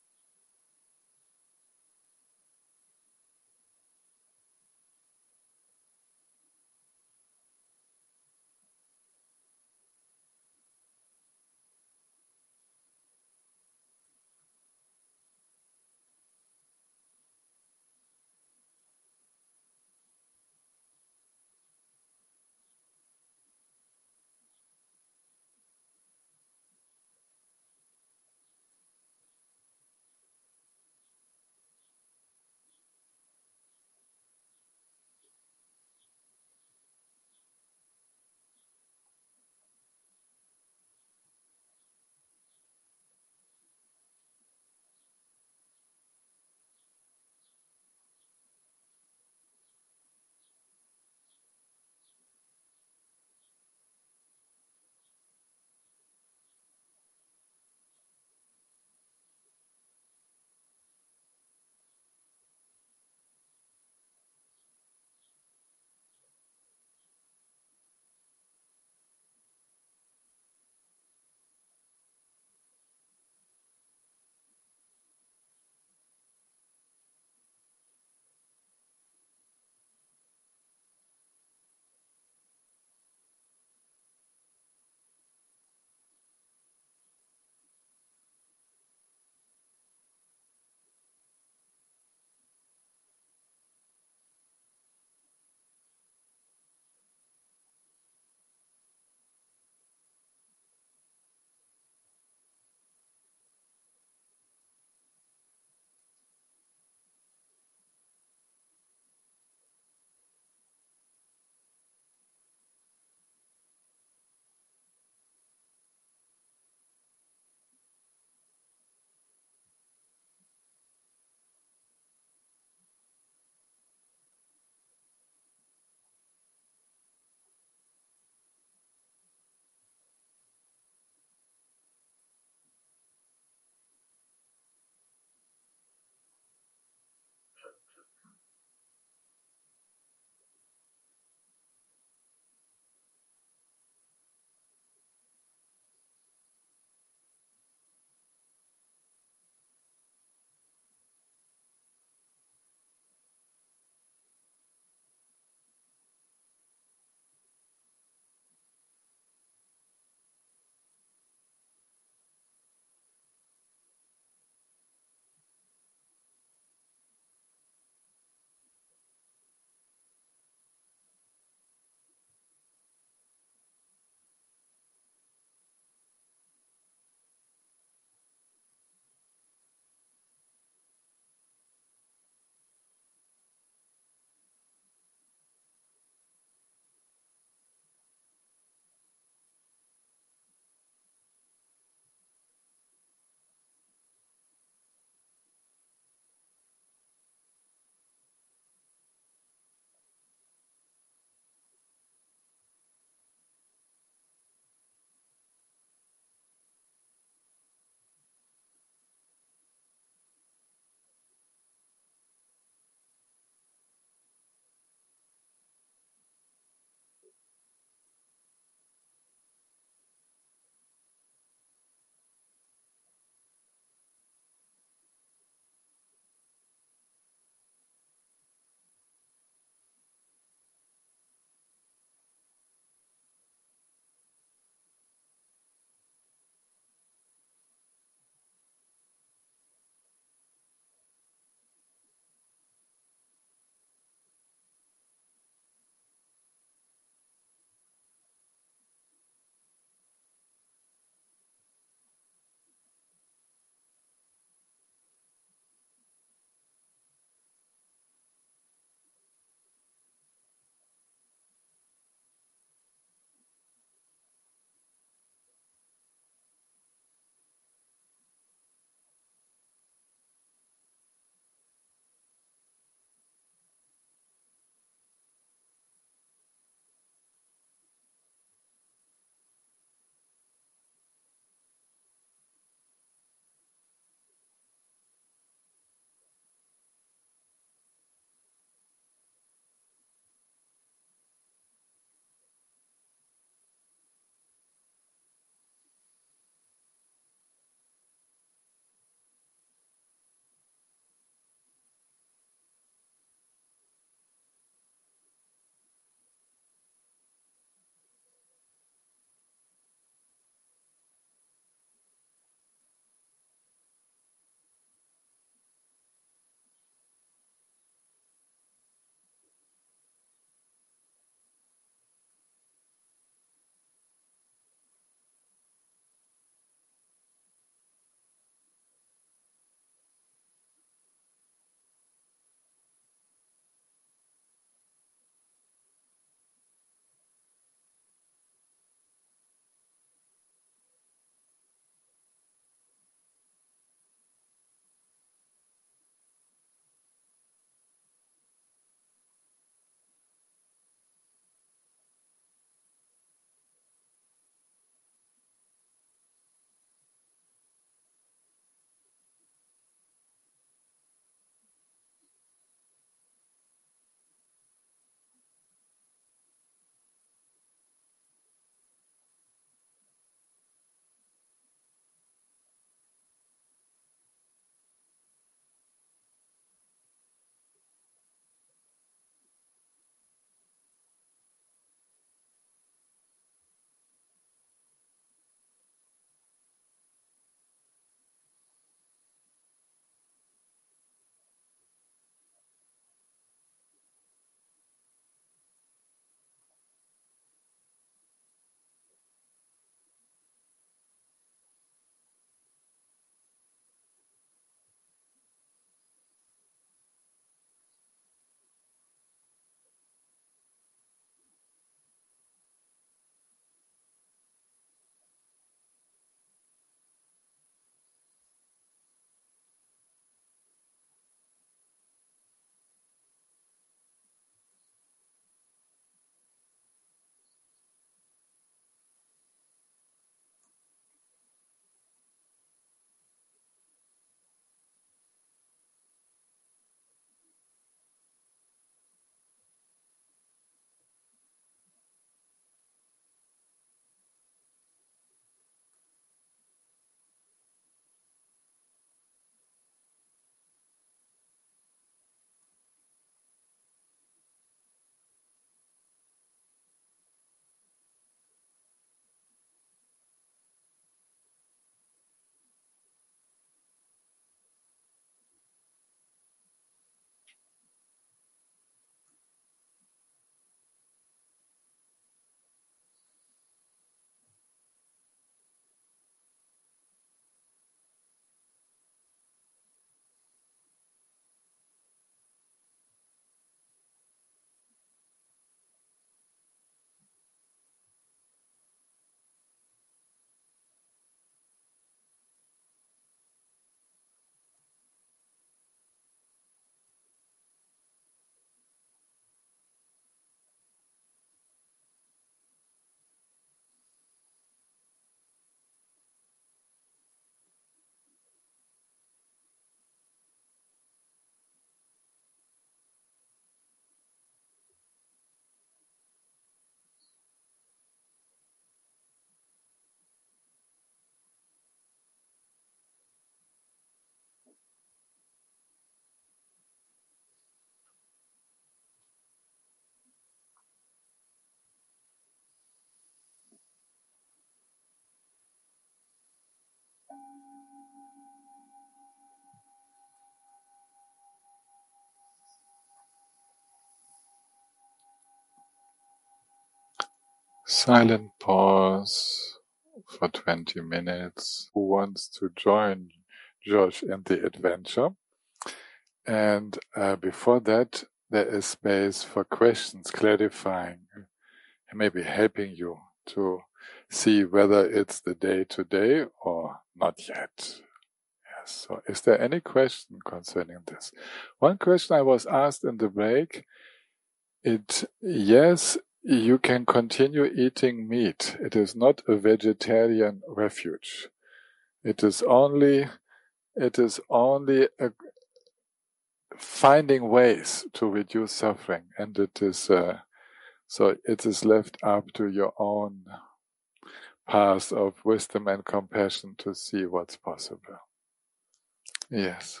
A: silent pause for twenty minutes. Who wants to join Josh in the adventure? And uh, before that, there is space for questions, clarifying, and maybe helping you to see whether it's the day today or not yet. Yes. So is there any question concerning this? One question I was asked in the break, it, yes, you can continue eating meat. It is not a vegetarian refuge. It is only, it is only a, finding ways to reduce suffering, and it is, uh, so it is left up to your own path of wisdom and compassion to see what's possible. Yes.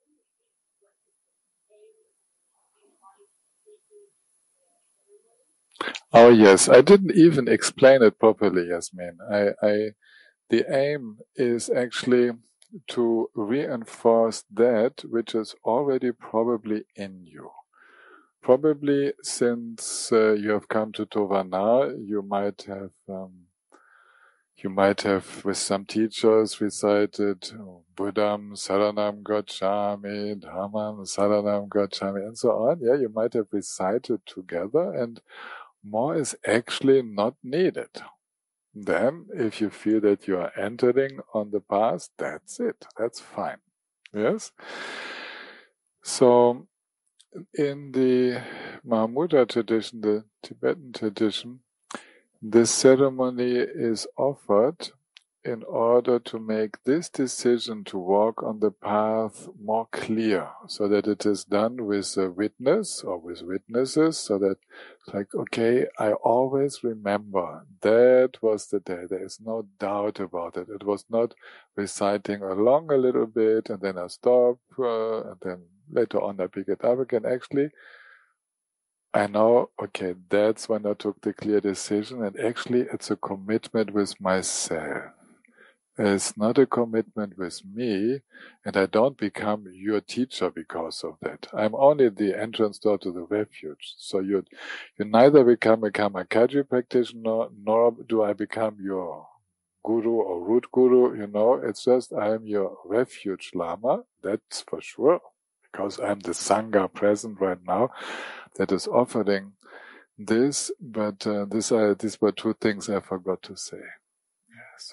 A: Oh yes, I didn't even explain it properly, Yasmin. I, I, the aim is actually to reinforce that which is already probably in you. Probably since uh, you have come to Tovana, you might have um, you might have with some teachers recited Buddham Saranam Gacchami, Dhammam Saranam Gacchami, and so on. Yeah, you might have recited together, and more is actually not needed. Then, if you feel that you are entering on the path, that's it. That's fine. Yes? So, in the Mahamudra tradition, the Tibetan tradition, this ceremony is offered in order to make this decision to walk on the path more clear, so that it is done with a witness or with witnesses, so that it's like, okay, I always remember that was the day. There is no doubt about it. It was not reciting along a little bit and then I stop uh, and then later on I pick it up again. Actually, I know, okay, that's when I took the clear decision, and actually it's a commitment with myself. It's not a commitment with me, and I don't become your teacher because of that. I'm only the entrance door to the refuge. So you, you neither become a Kamakaji practitioner, nor do I become your guru or root guru, you know. It's just I'm your refuge lama, that's for sure, because I'm the Sangha present right now that is offering this, but uh, this, uh, these were two things I forgot to say. Yes.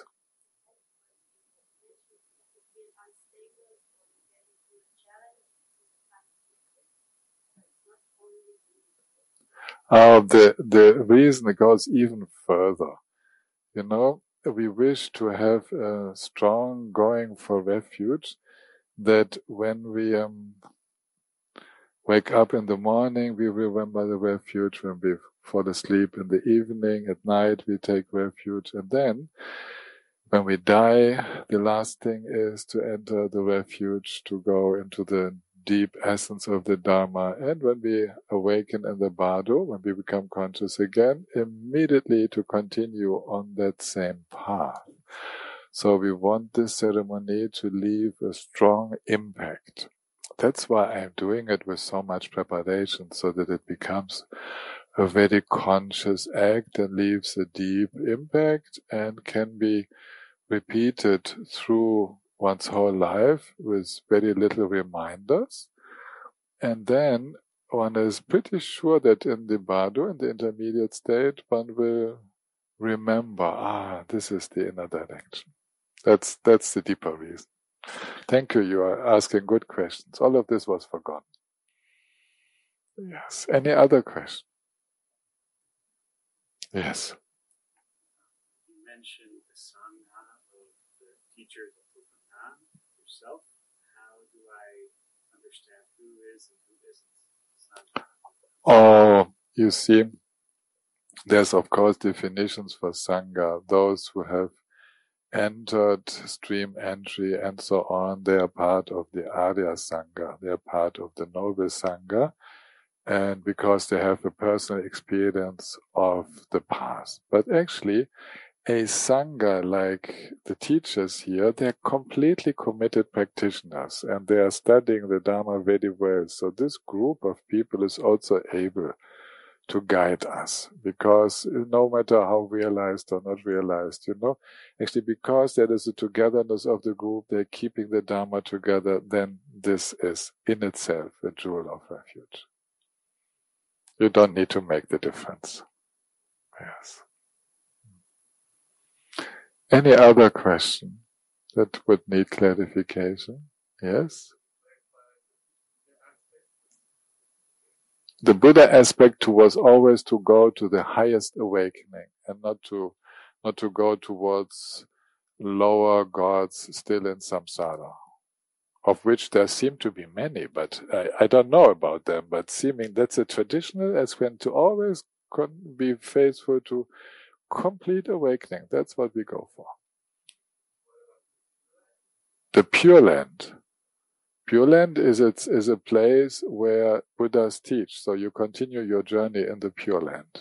A: Uh, the, the reason it goes even further. You know, we wish to have a strong going for refuge, that when we um, wake up in the morning, we remember the refuge. When we fall asleep in the evening, at night, we take refuge. And then, when we die, the last thing is to enter the refuge, to go into the deep essence of the Dharma. And when we awaken in the Bardo, when we become conscious again, immediately to continue on that same path. So we want this ceremony to leave a strong impact. That's why I'm doing it with so much preparation, so that it becomes a very conscious act and leaves a deep impact and can be repeated through one's whole life with very little reminders. And then one is pretty sure that in the Bardo, in the intermediate state, one will remember, ah, this is the inner direction. That's, that's the deeper reason. Thank you. You are asking good questions. All of this was forgotten. Yes. Any other question? Yes.
B: You mentioned the Sangha of the teachers of Tovana yourself. How do I understand who is and who isn't Sangha?
A: Oh, you see, there's of course definitions for Sangha. Those who have entered stream entry and so on, they are part of the Arya Sangha. They are part of the Noble Sangha. And because they have a personal experience of the past. But actually, a Sangha like the teachers here, they're completely committed practitioners and they are studying the Dharma very well. So this group of people is also able to guide us, because no matter how realized or not realized, you know, actually because there is a togetherness of the group, they're keeping the Dharma together, then this is in itself a jewel of refuge. You don't need to make the difference. Yes. Any other question that would need clarification? Yes? The Buddha aspect was always to go to the highest awakening and not to not to go towards lower gods still in samsara, of which there seem to be many, but I, I don't know about them. But seeming that's a traditional aspect, to always be faithful to complete awakening. That's what we go for. The Pure Land. Pure Land is a, is a place where Buddhas teach, so you continue your journey in the Pure Land.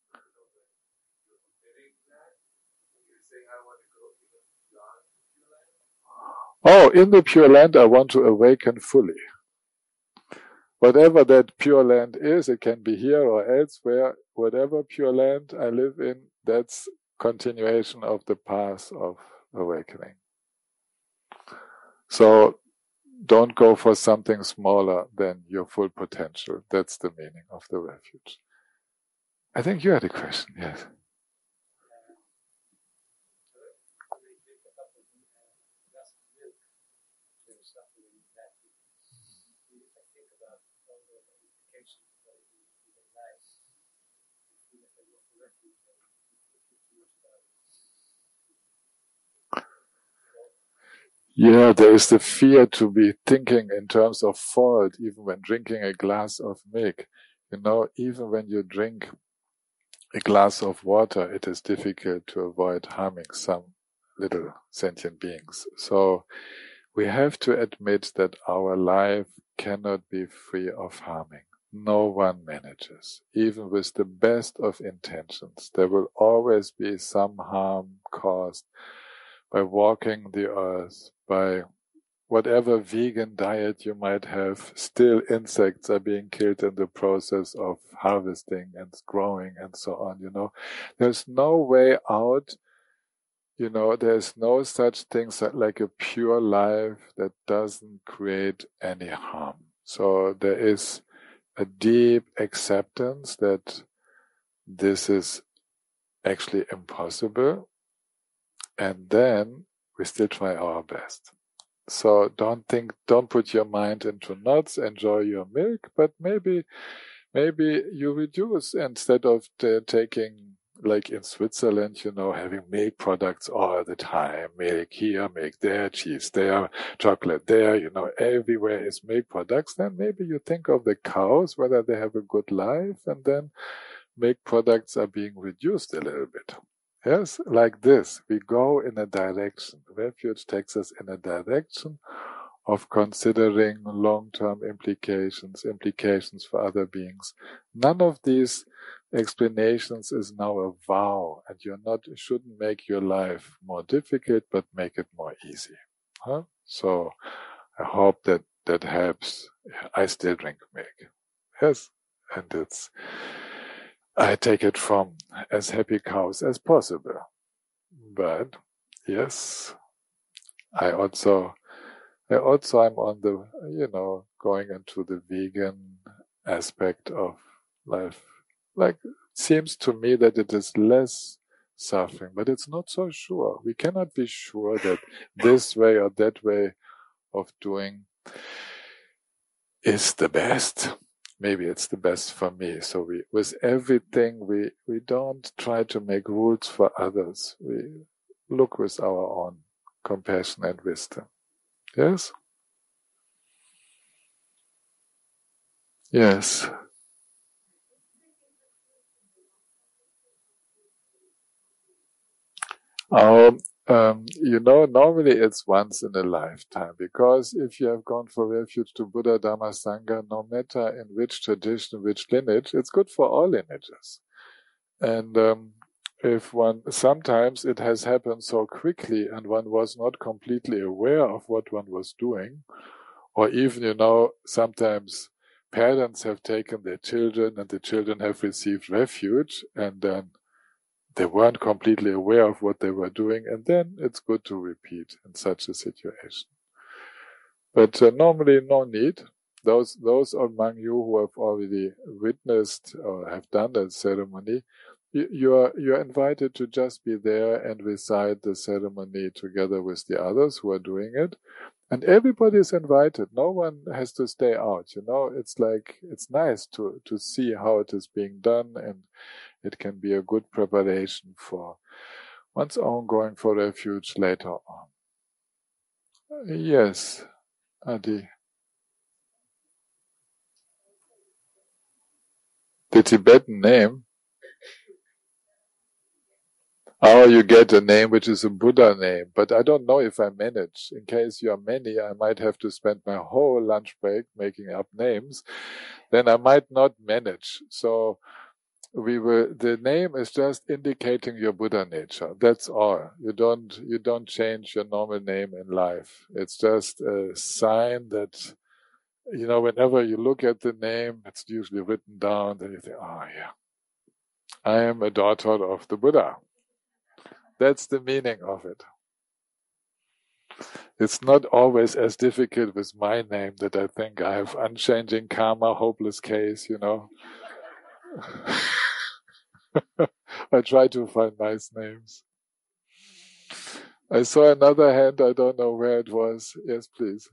A: Oh, in the Pure Land I want to awaken fully. Whatever that Pure Land is, it can be here or elsewhere, whatever Pure Land I live in, that's continuation of the path of awakening. So, don't go for something smaller than your full potential. That's the meaning of the refuge. I think you had a question, yes. Yeah, there is the fear to be thinking in terms of fault, even when drinking a glass of milk. You know, even when you drink a glass of water, it is difficult to avoid harming some little sentient beings. So we have to admit that our life cannot be free of harming. No one manages. Even with the best of intentions, there will always be some harm caused by walking the earth, by whatever vegan diet you might have. Still insects are being killed in the process of harvesting and growing and so on, you know. There's no way out, you know, there's no such thing like a pure life that doesn't create any harm. So there is a deep acceptance that this is actually impossible, and then we still try our best. So don't think, don't put your mind into knots, enjoy your milk, but maybe, maybe you reduce instead of t- taking, like in Switzerland, you know, having milk products all the time, milk here, milk there, cheese there, chocolate there, you know, everywhere is milk products. Then maybe you think of the cows, whether they have a good life, and then milk products are being reduced a little bit. Yes, like this, we go in a direction. Refuge takes us in a direction of considering long-term implications, implications for other beings. None of these explanations is now a vow, and you're not, shouldn't make your life more difficult, but make it more easy. Huh? So I hope that that helps. I still drink milk. Yes, and it's, I take it from as happy cows as possible. But yes, I also, I also am on the, you know, going into the vegan aspect of life. Like, it seems to me that it is less suffering, but it's not so sure. We cannot be sure that this way or that way of doing is the best. Maybe it's the best for me. So we, with everything, we, we don't try to make rules for others. We look with our own compassion and wisdom. Yes? Yes. Um, um, you know, normally it's once in a lifetime, because if you have gone for refuge to Buddha, Dhamma, Sangha, no matter in which tradition, which lineage, it's good for all lineages. And um, if one, sometimes it has happened so quickly and one was not completely aware of what one was doing, or even, you know, sometimes parents have taken their children and the children have received refuge, and then they weren't completely aware of what they were doing, and then it's good to repeat in such a situation. But uh, normally no need. Those those among you who have already witnessed or have done that ceremony, you, you are you are invited to just be there and recite the ceremony together with the others who are doing it. And everybody is invited. No one has to stay out. You know, it's like it's nice to to see how it is being done, and it can be a good preparation for one's own going for refuge later on. Yes, Adi. The Tibetan name. Oh, you get a name which is a Buddha name, but I don't know if I manage. In case you are many, I might have to spend my whole lunch break making up names. Then I might not manage. So we will. The name is just indicating your Buddha nature. That's all. You don't. You don't change your normal name in life. It's just a sign that, you know, whenever you look at the name, it's usually written down. Then you think, oh yeah, I am a daughter of the Buddha. That's the meaning of it. It's not always as difficult with my name that I think I have unchanging karma, hopeless case, you know. I try to find nice names. I saw another hand, I don't know where it was. Yes, please.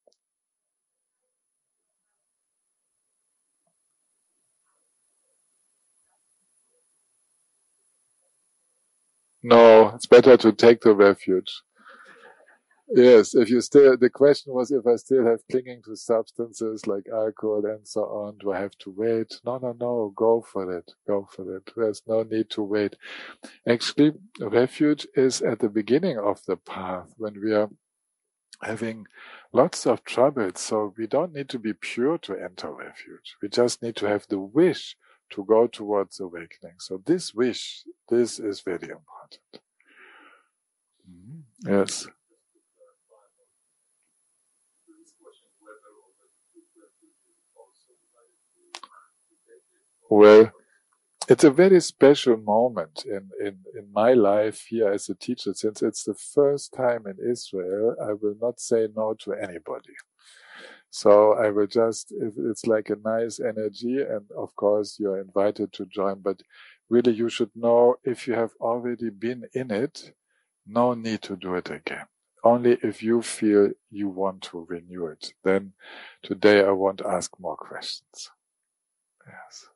A: No, it's better to take the refuge. Yes, if you still, the question was if I still have clinging to substances like alcohol and so on, do I have to wait? No, no, no, go for it, go for it. There's no need to wait. Actually, refuge is at the beginning of the path when we are having lots of troubles, so we don't need to be pure to enter refuge. We just need to have the wish to go towards awakening. So this wish, this is very important. Mm-hmm. Yes. Well, it's a very special moment in, in, in my life here as a teacher. Since it's the first time in Israel, I will not say no to anybody. So I will just, it's like a nice energy, and of course you're invited to join, but really you should know if you have already been in it, no need to do it again. Only if you feel you want to renew it. Then today I won't ask more questions. Yes.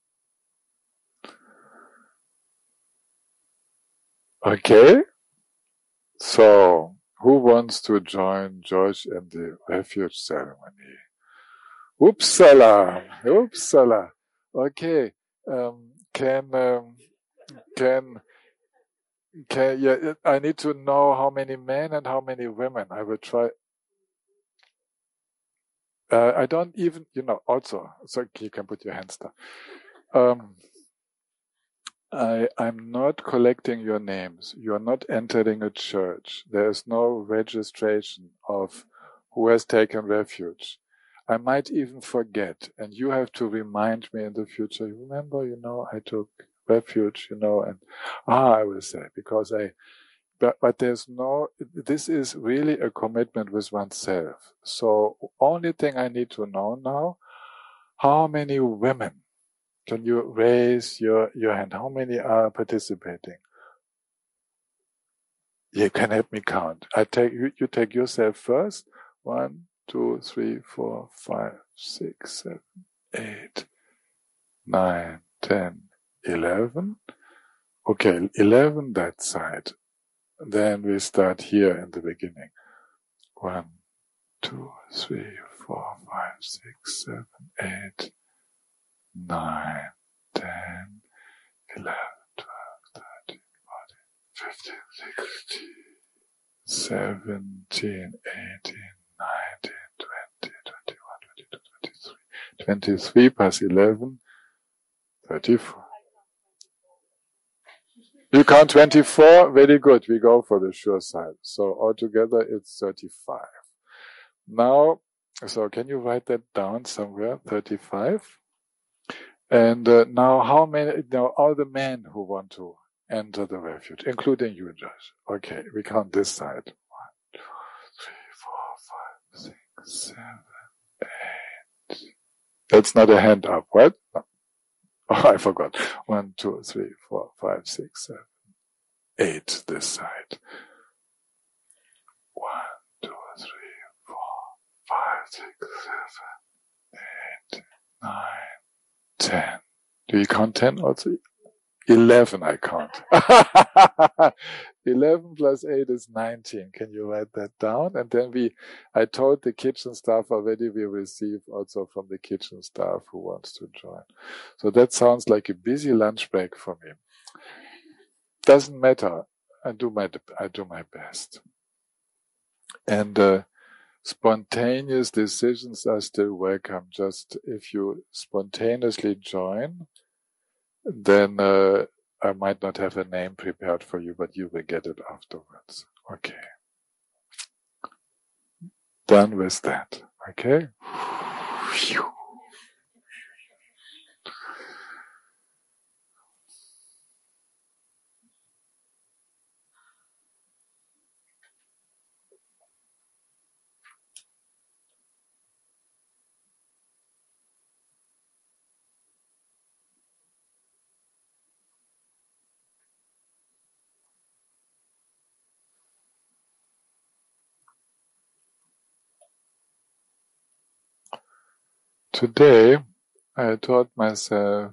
A: Okay, so who wants to join Josh in the refuge ceremony? Uppsala, Uppsala. Okay, um, can um, can can yeah? I need to know how many men and how many women. I will try. Uh, I don't even, you know. Also, so you can put your hands down. Um, I, I'm not collecting your names. You are not entering a church. There is no registration of who has taken refuge. I might even forget, and you have to remind me in the future. Remember, you know, I took refuge, you know, and ah, I will say, because I, but, but there's no, this is really a commitment with oneself. So only thing I need to know now, how many women? Can you raise your, your hand? How many are participating? You can help me count. I take you, you take yourself first. One, two, three, four, five, six, seven, eight, nine, ten, eleven. Okay, eleven that side. Then we start here in the beginning. One, two, three, four, five, six, seven, eight, nine, ten, eleven, twelve, thirteen, fourteen, fifteen, sixteen, seventeen, eighteen, nineteen, twenty, twenty-one, twenty-two, twenty-three. twenty-three plus eleven, thirty-four. You count twenty-four? Very good. We go for the sure side. So altogether it's thirty-five. Now So can you write that down somewhere? thirty-five. And uh, now, how many? Now, all the men who want to enter the refuge, including you, Josh. Okay, we count this side. One, two, three, four, five, six, seven, eight. That's not a hand up, right? No. Oh, I forgot. One, two, three, four, five, six, seven, eight. This side. One, two, three, four, five, six, seven, eight, nine, ten. Do you count ten also? Eleven, I count. Eleven plus eight is nineteen. Can you write that down? And then we, I told the kitchen staff already, we receive also from the kitchen staff who wants to join. So that sounds like a busy lunch break for me. Doesn't matter. I do my, I do my best. And uh, spontaneous decisions are still welcome. Just if you spontaneously join, then uh, I might not have a name prepared for you, but you will get it afterwards. Okay. Done with that. Okay. Today, I taught myself,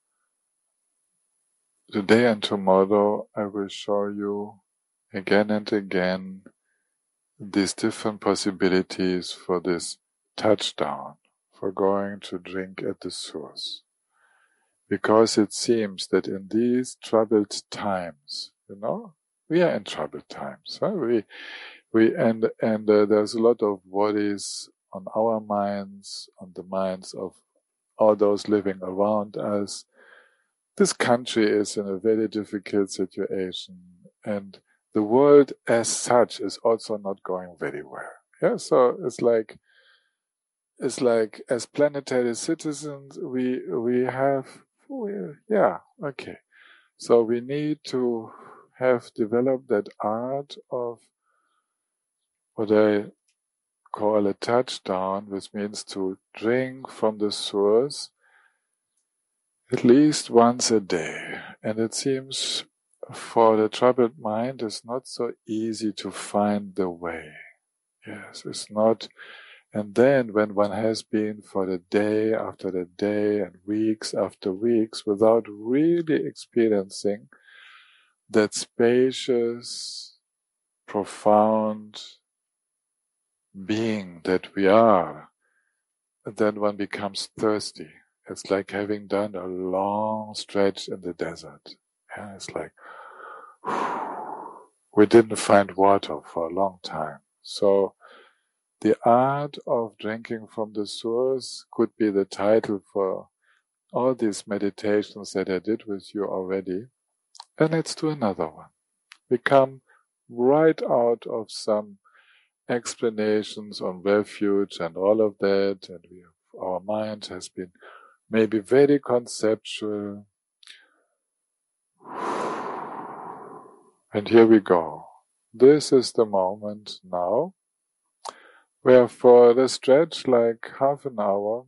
A: today and tomorrow, I will show you again and again these different possibilities for this touchdown, for going to drink at the source. Because it seems that in these troubled times, you know, we are in troubled times. Huh? We, we, and and uh, there's a lot of worries on our minds, on the minds of all those living around us. This country is in a very difficult situation, and the world as such is also not going very well. Yeah, so it's like it's like as planetary citizens, we we have we, yeah okay. So we need to have developed that art of what I call a touchdown, which means to drink from the source at least once a day. And it seems for the troubled mind, it's not so easy to find the way. Yes, it's not. And then when one has been for the day after the day and weeks after weeks without really experiencing that spacious, profound being that we are, then one becomes thirsty. It's like having done a long stretch in the desert. Yeah, it's like we didn't find water for a long time. So the art of drinking from the source could be the title for all these meditations that I did with you already. And let's do another one. We come right out of some explanations on refuge and all of that, and we, our mind has been maybe very conceptual. And here we go. This is the moment now where for the stretch, like half an hour,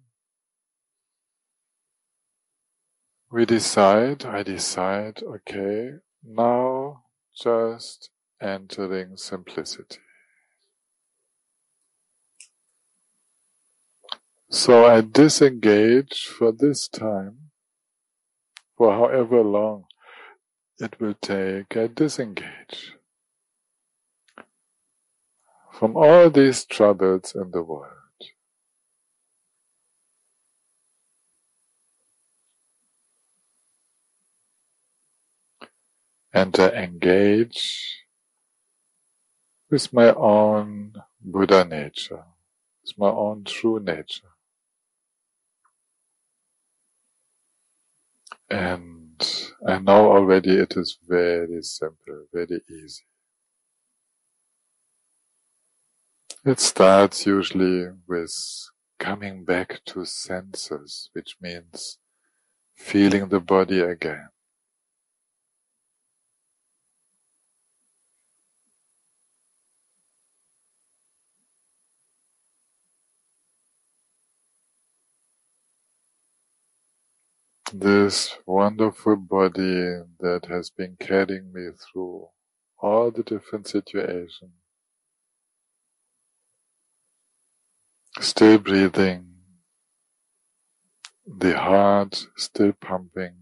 A: we decide, I decide, okay, now just entering simplicity. So I disengage for this time, for however long it will take, I disengage from all these troubles in the world. And I engage with my own Buddha nature, with my own true nature. And I know already it is very simple, very easy. It starts usually with coming back to senses, which means feeling the body again. This wonderful body that has been carrying me through all the different situations. Still breathing, the heart still pumping.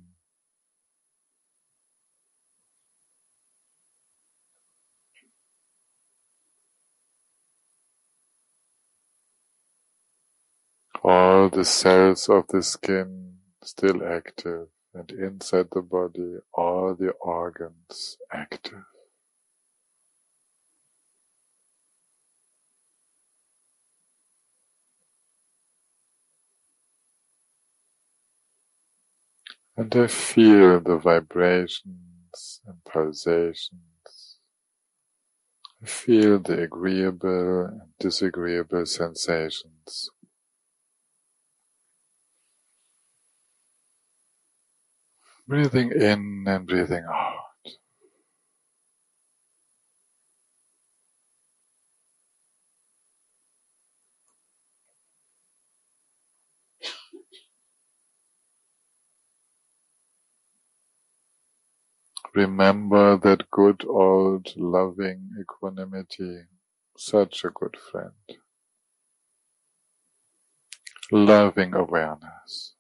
A: All the cells of the skin still active, and inside the body all the organs active. And I feel the vibrations and pulsations. I feel the agreeable and disagreeable sensations. Breathing in and breathing out. Remember that good old loving equanimity, such a good friend. Loving awareness.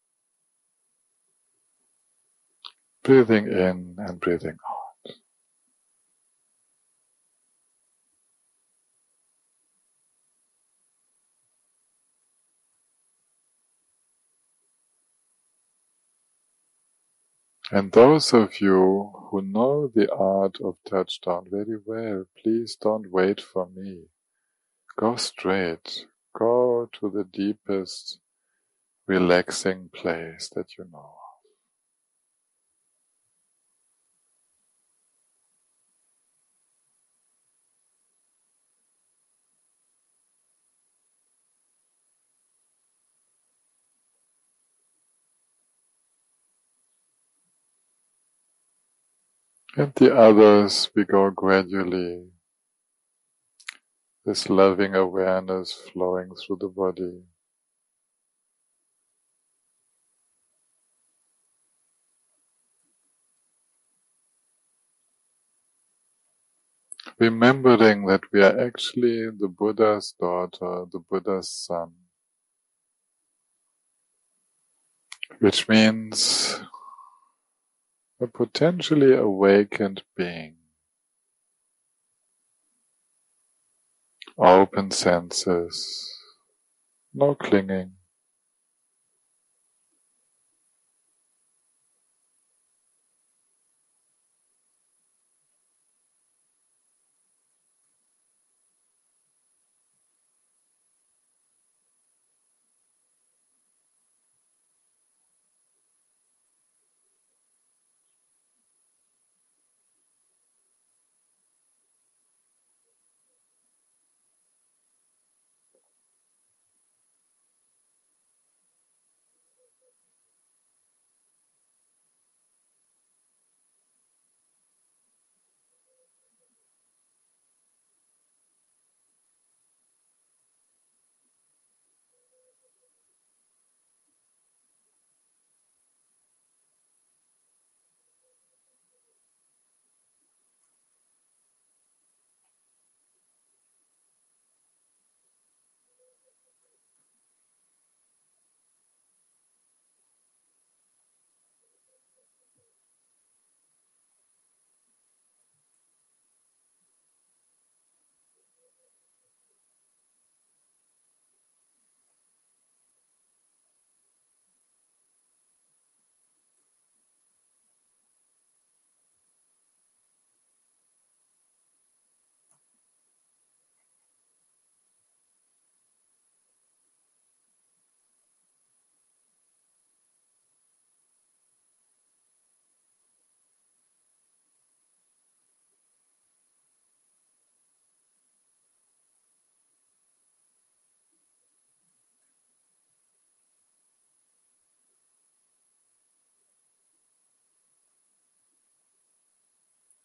A: Breathing in and breathing out. And those of you who know the art of touchdown very well, please don't wait for me. Go straight. Go to the deepest, relaxing place that you know. And the others, we go gradually. This loving awareness flowing through the body. Remembering that we are actually the Buddha's daughter, the Buddha's son. Which means a potentially awakened being. Open senses, no clinging.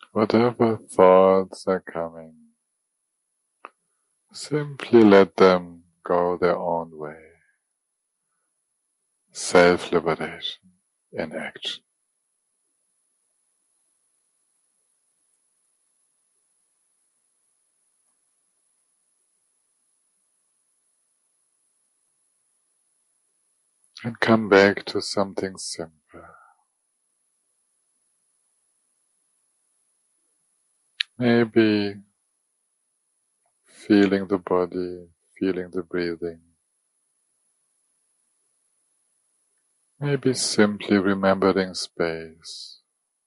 A: Whatever thoughts are coming, simply let them go their own way. Self-liberation in action. And come back to something simple. Maybe feeling the body, feeling the breathing. Maybe simply remembering space.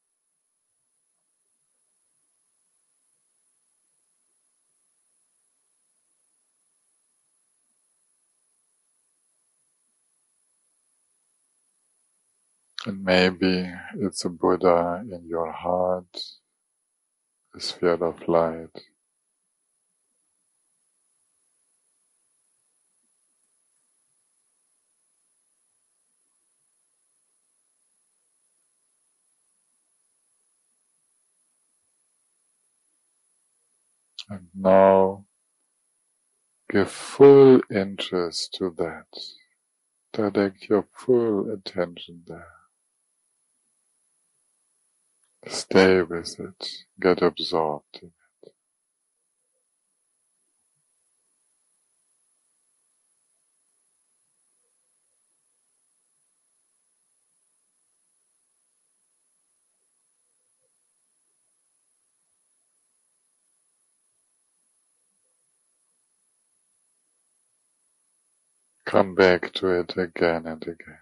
A: And maybe it's a Buddha in your heart, a sphere of light. And now give full interest to that. Direct your full attention there. Stay with it. Get absorbed in it. Come back to it again and again.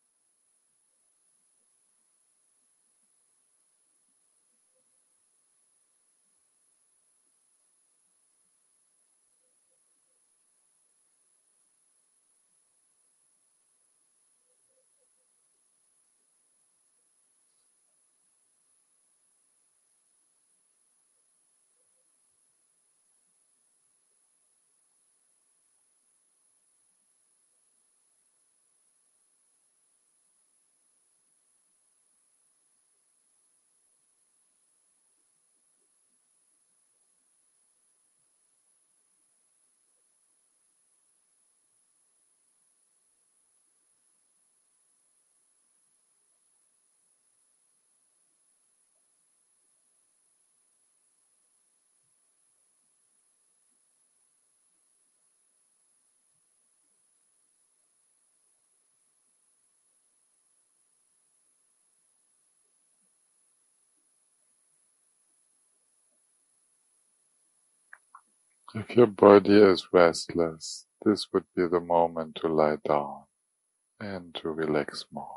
A: If your body is restless, this would be the moment to lie down and to relax more.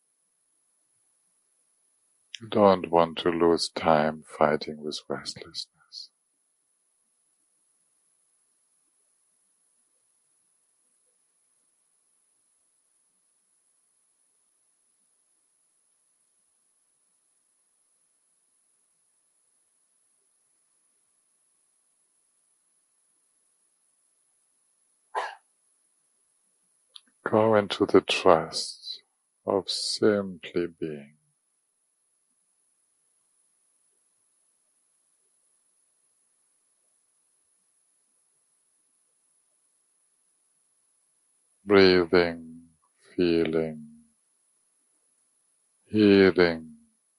A: You don't want to lose time fighting with restlessness. Go into the trust of simply being. Breathing, feeling, hearing,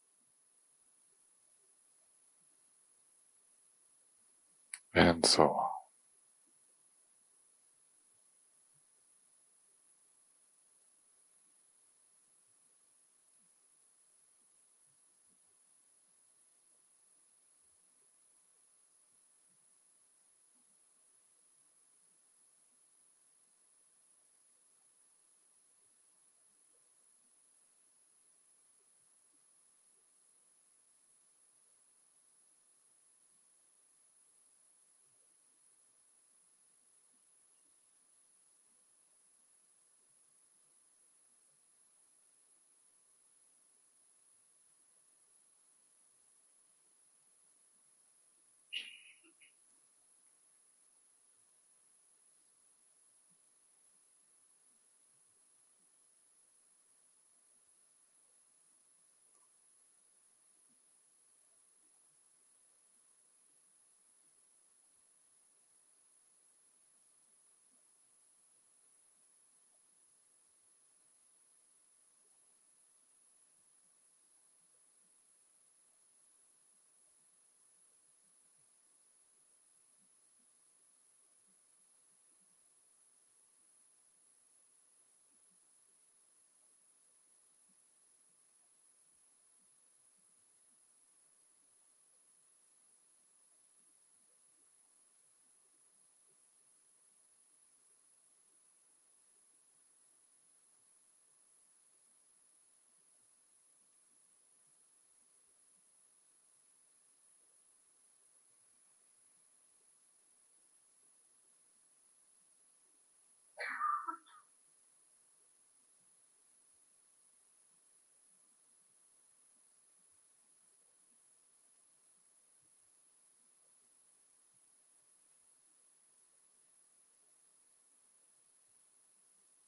A: and so on.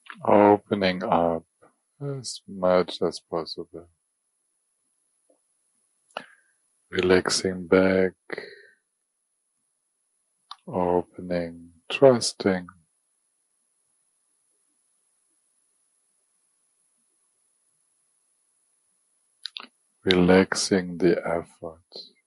A: opening up as much as possible, relaxing back, opening, trusting, relaxing the effort.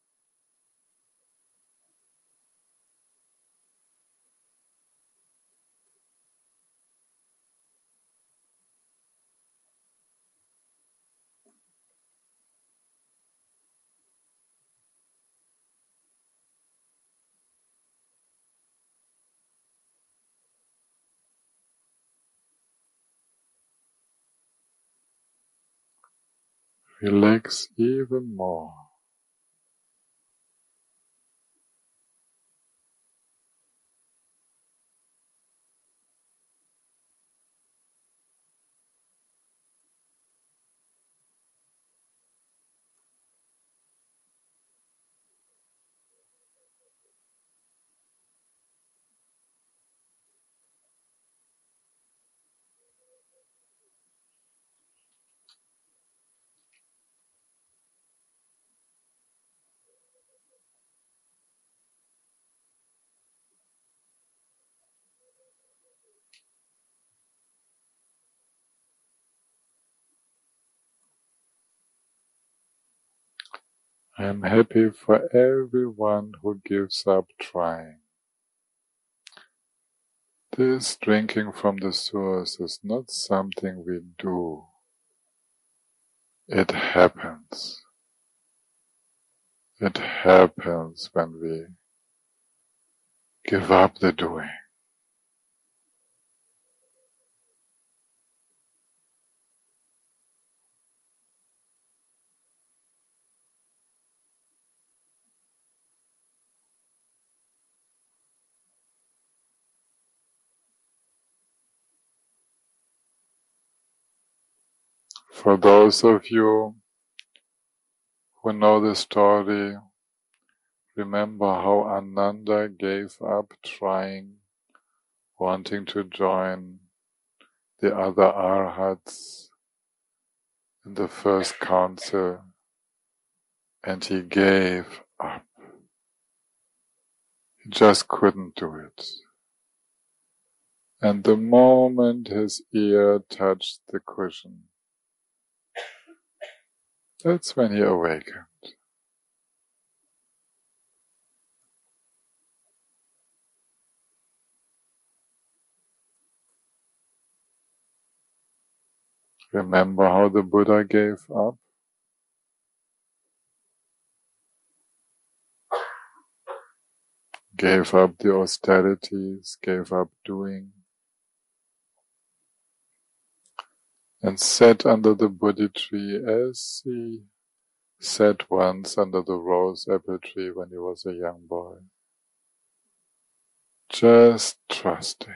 A: Relax even more. I am happy for everyone who gives up trying. This drinking from the source is not something we do. It happens. It happens when we give up the doing. For those of you who know the story, remember how Ananda gave up trying, wanting to join the other arhats in the first council, and he gave up. He just couldn't do it. And the moment his ear touched the cushion, that's when he awakened. Remember how the Buddha gave up? Gave up the austerities, gave up doing, and sat under the Bodhi tree as he sat once under the rose apple tree when he was a young boy. Just trusting.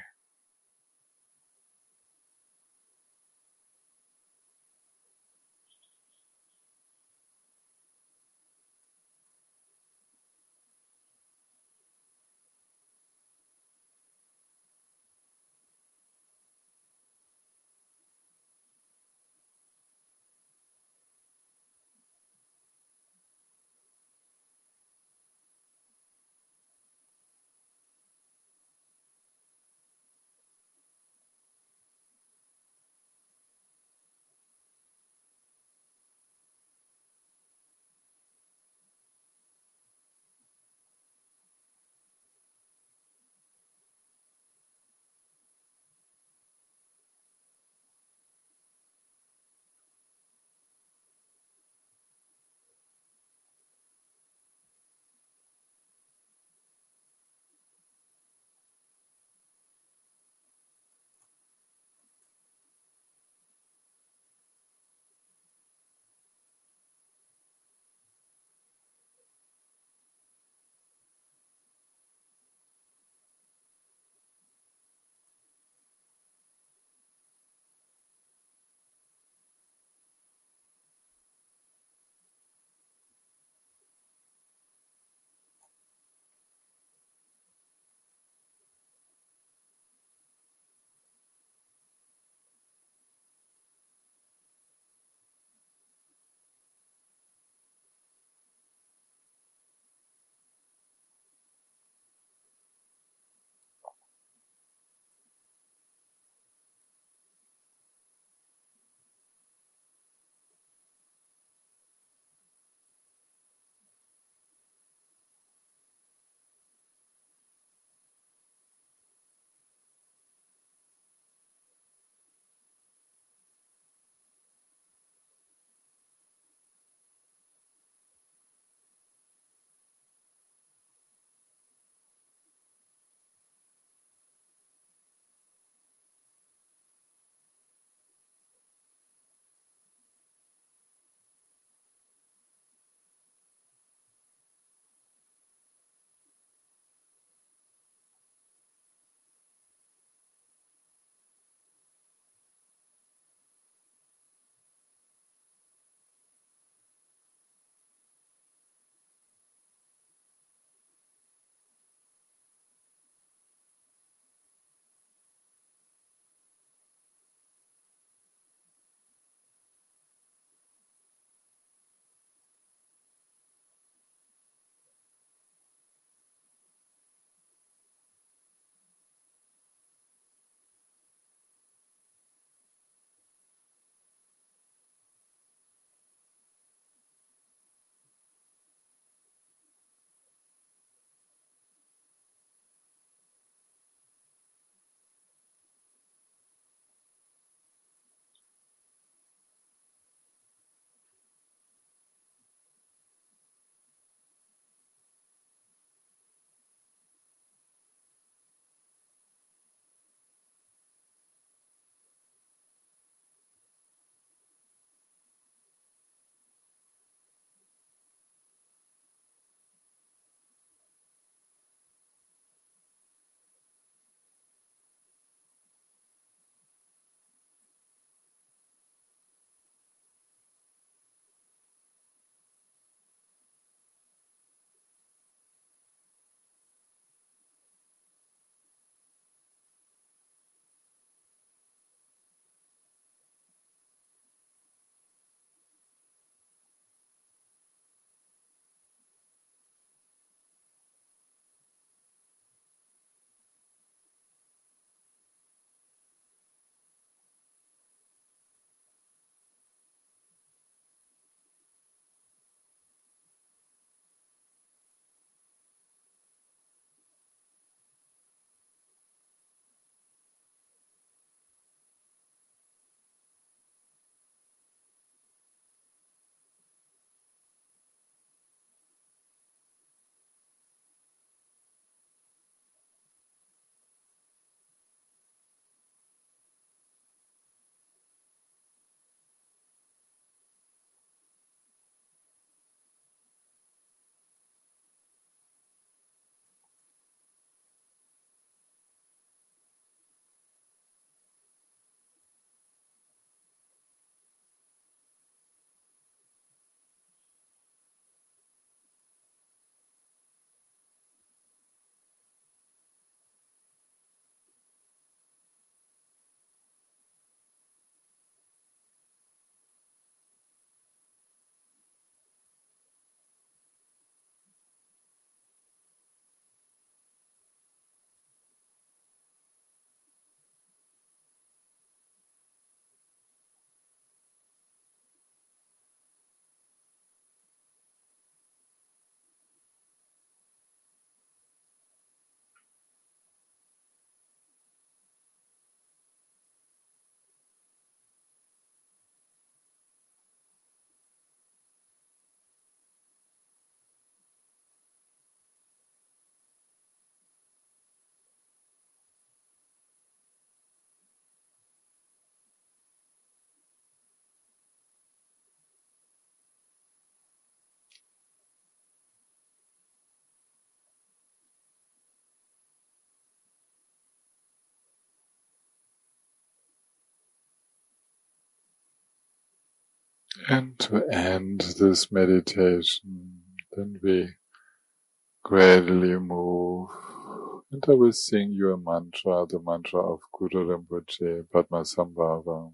A: And to end this meditation, then we gradually move. And I will sing you a mantra, the mantra of Guru Rinpoche, Padmasambhava.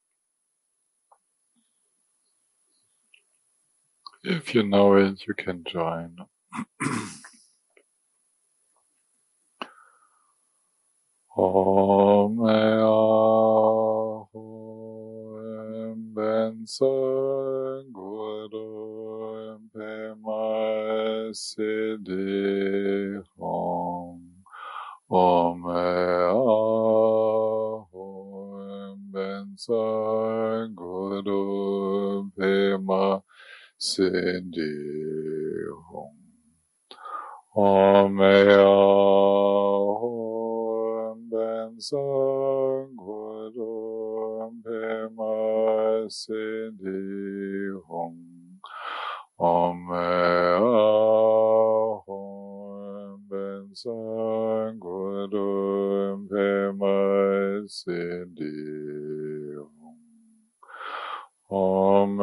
A: If you know it, you can join. Om Aho Ben San Guru Pema Siddhi Om Om Aho Ben San Guru Pema Siddhi Om Om Aho Ben San Guru Pema Siddhi Om Om Aho Ben San Guru Pema Siddhi Om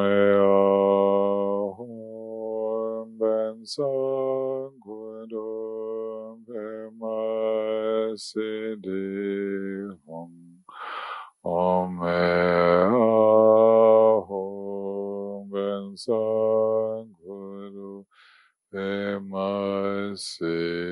A: Aho Ben San Guru Pema Siddhi Om Om Aho Ben San Guru Pema Siddhi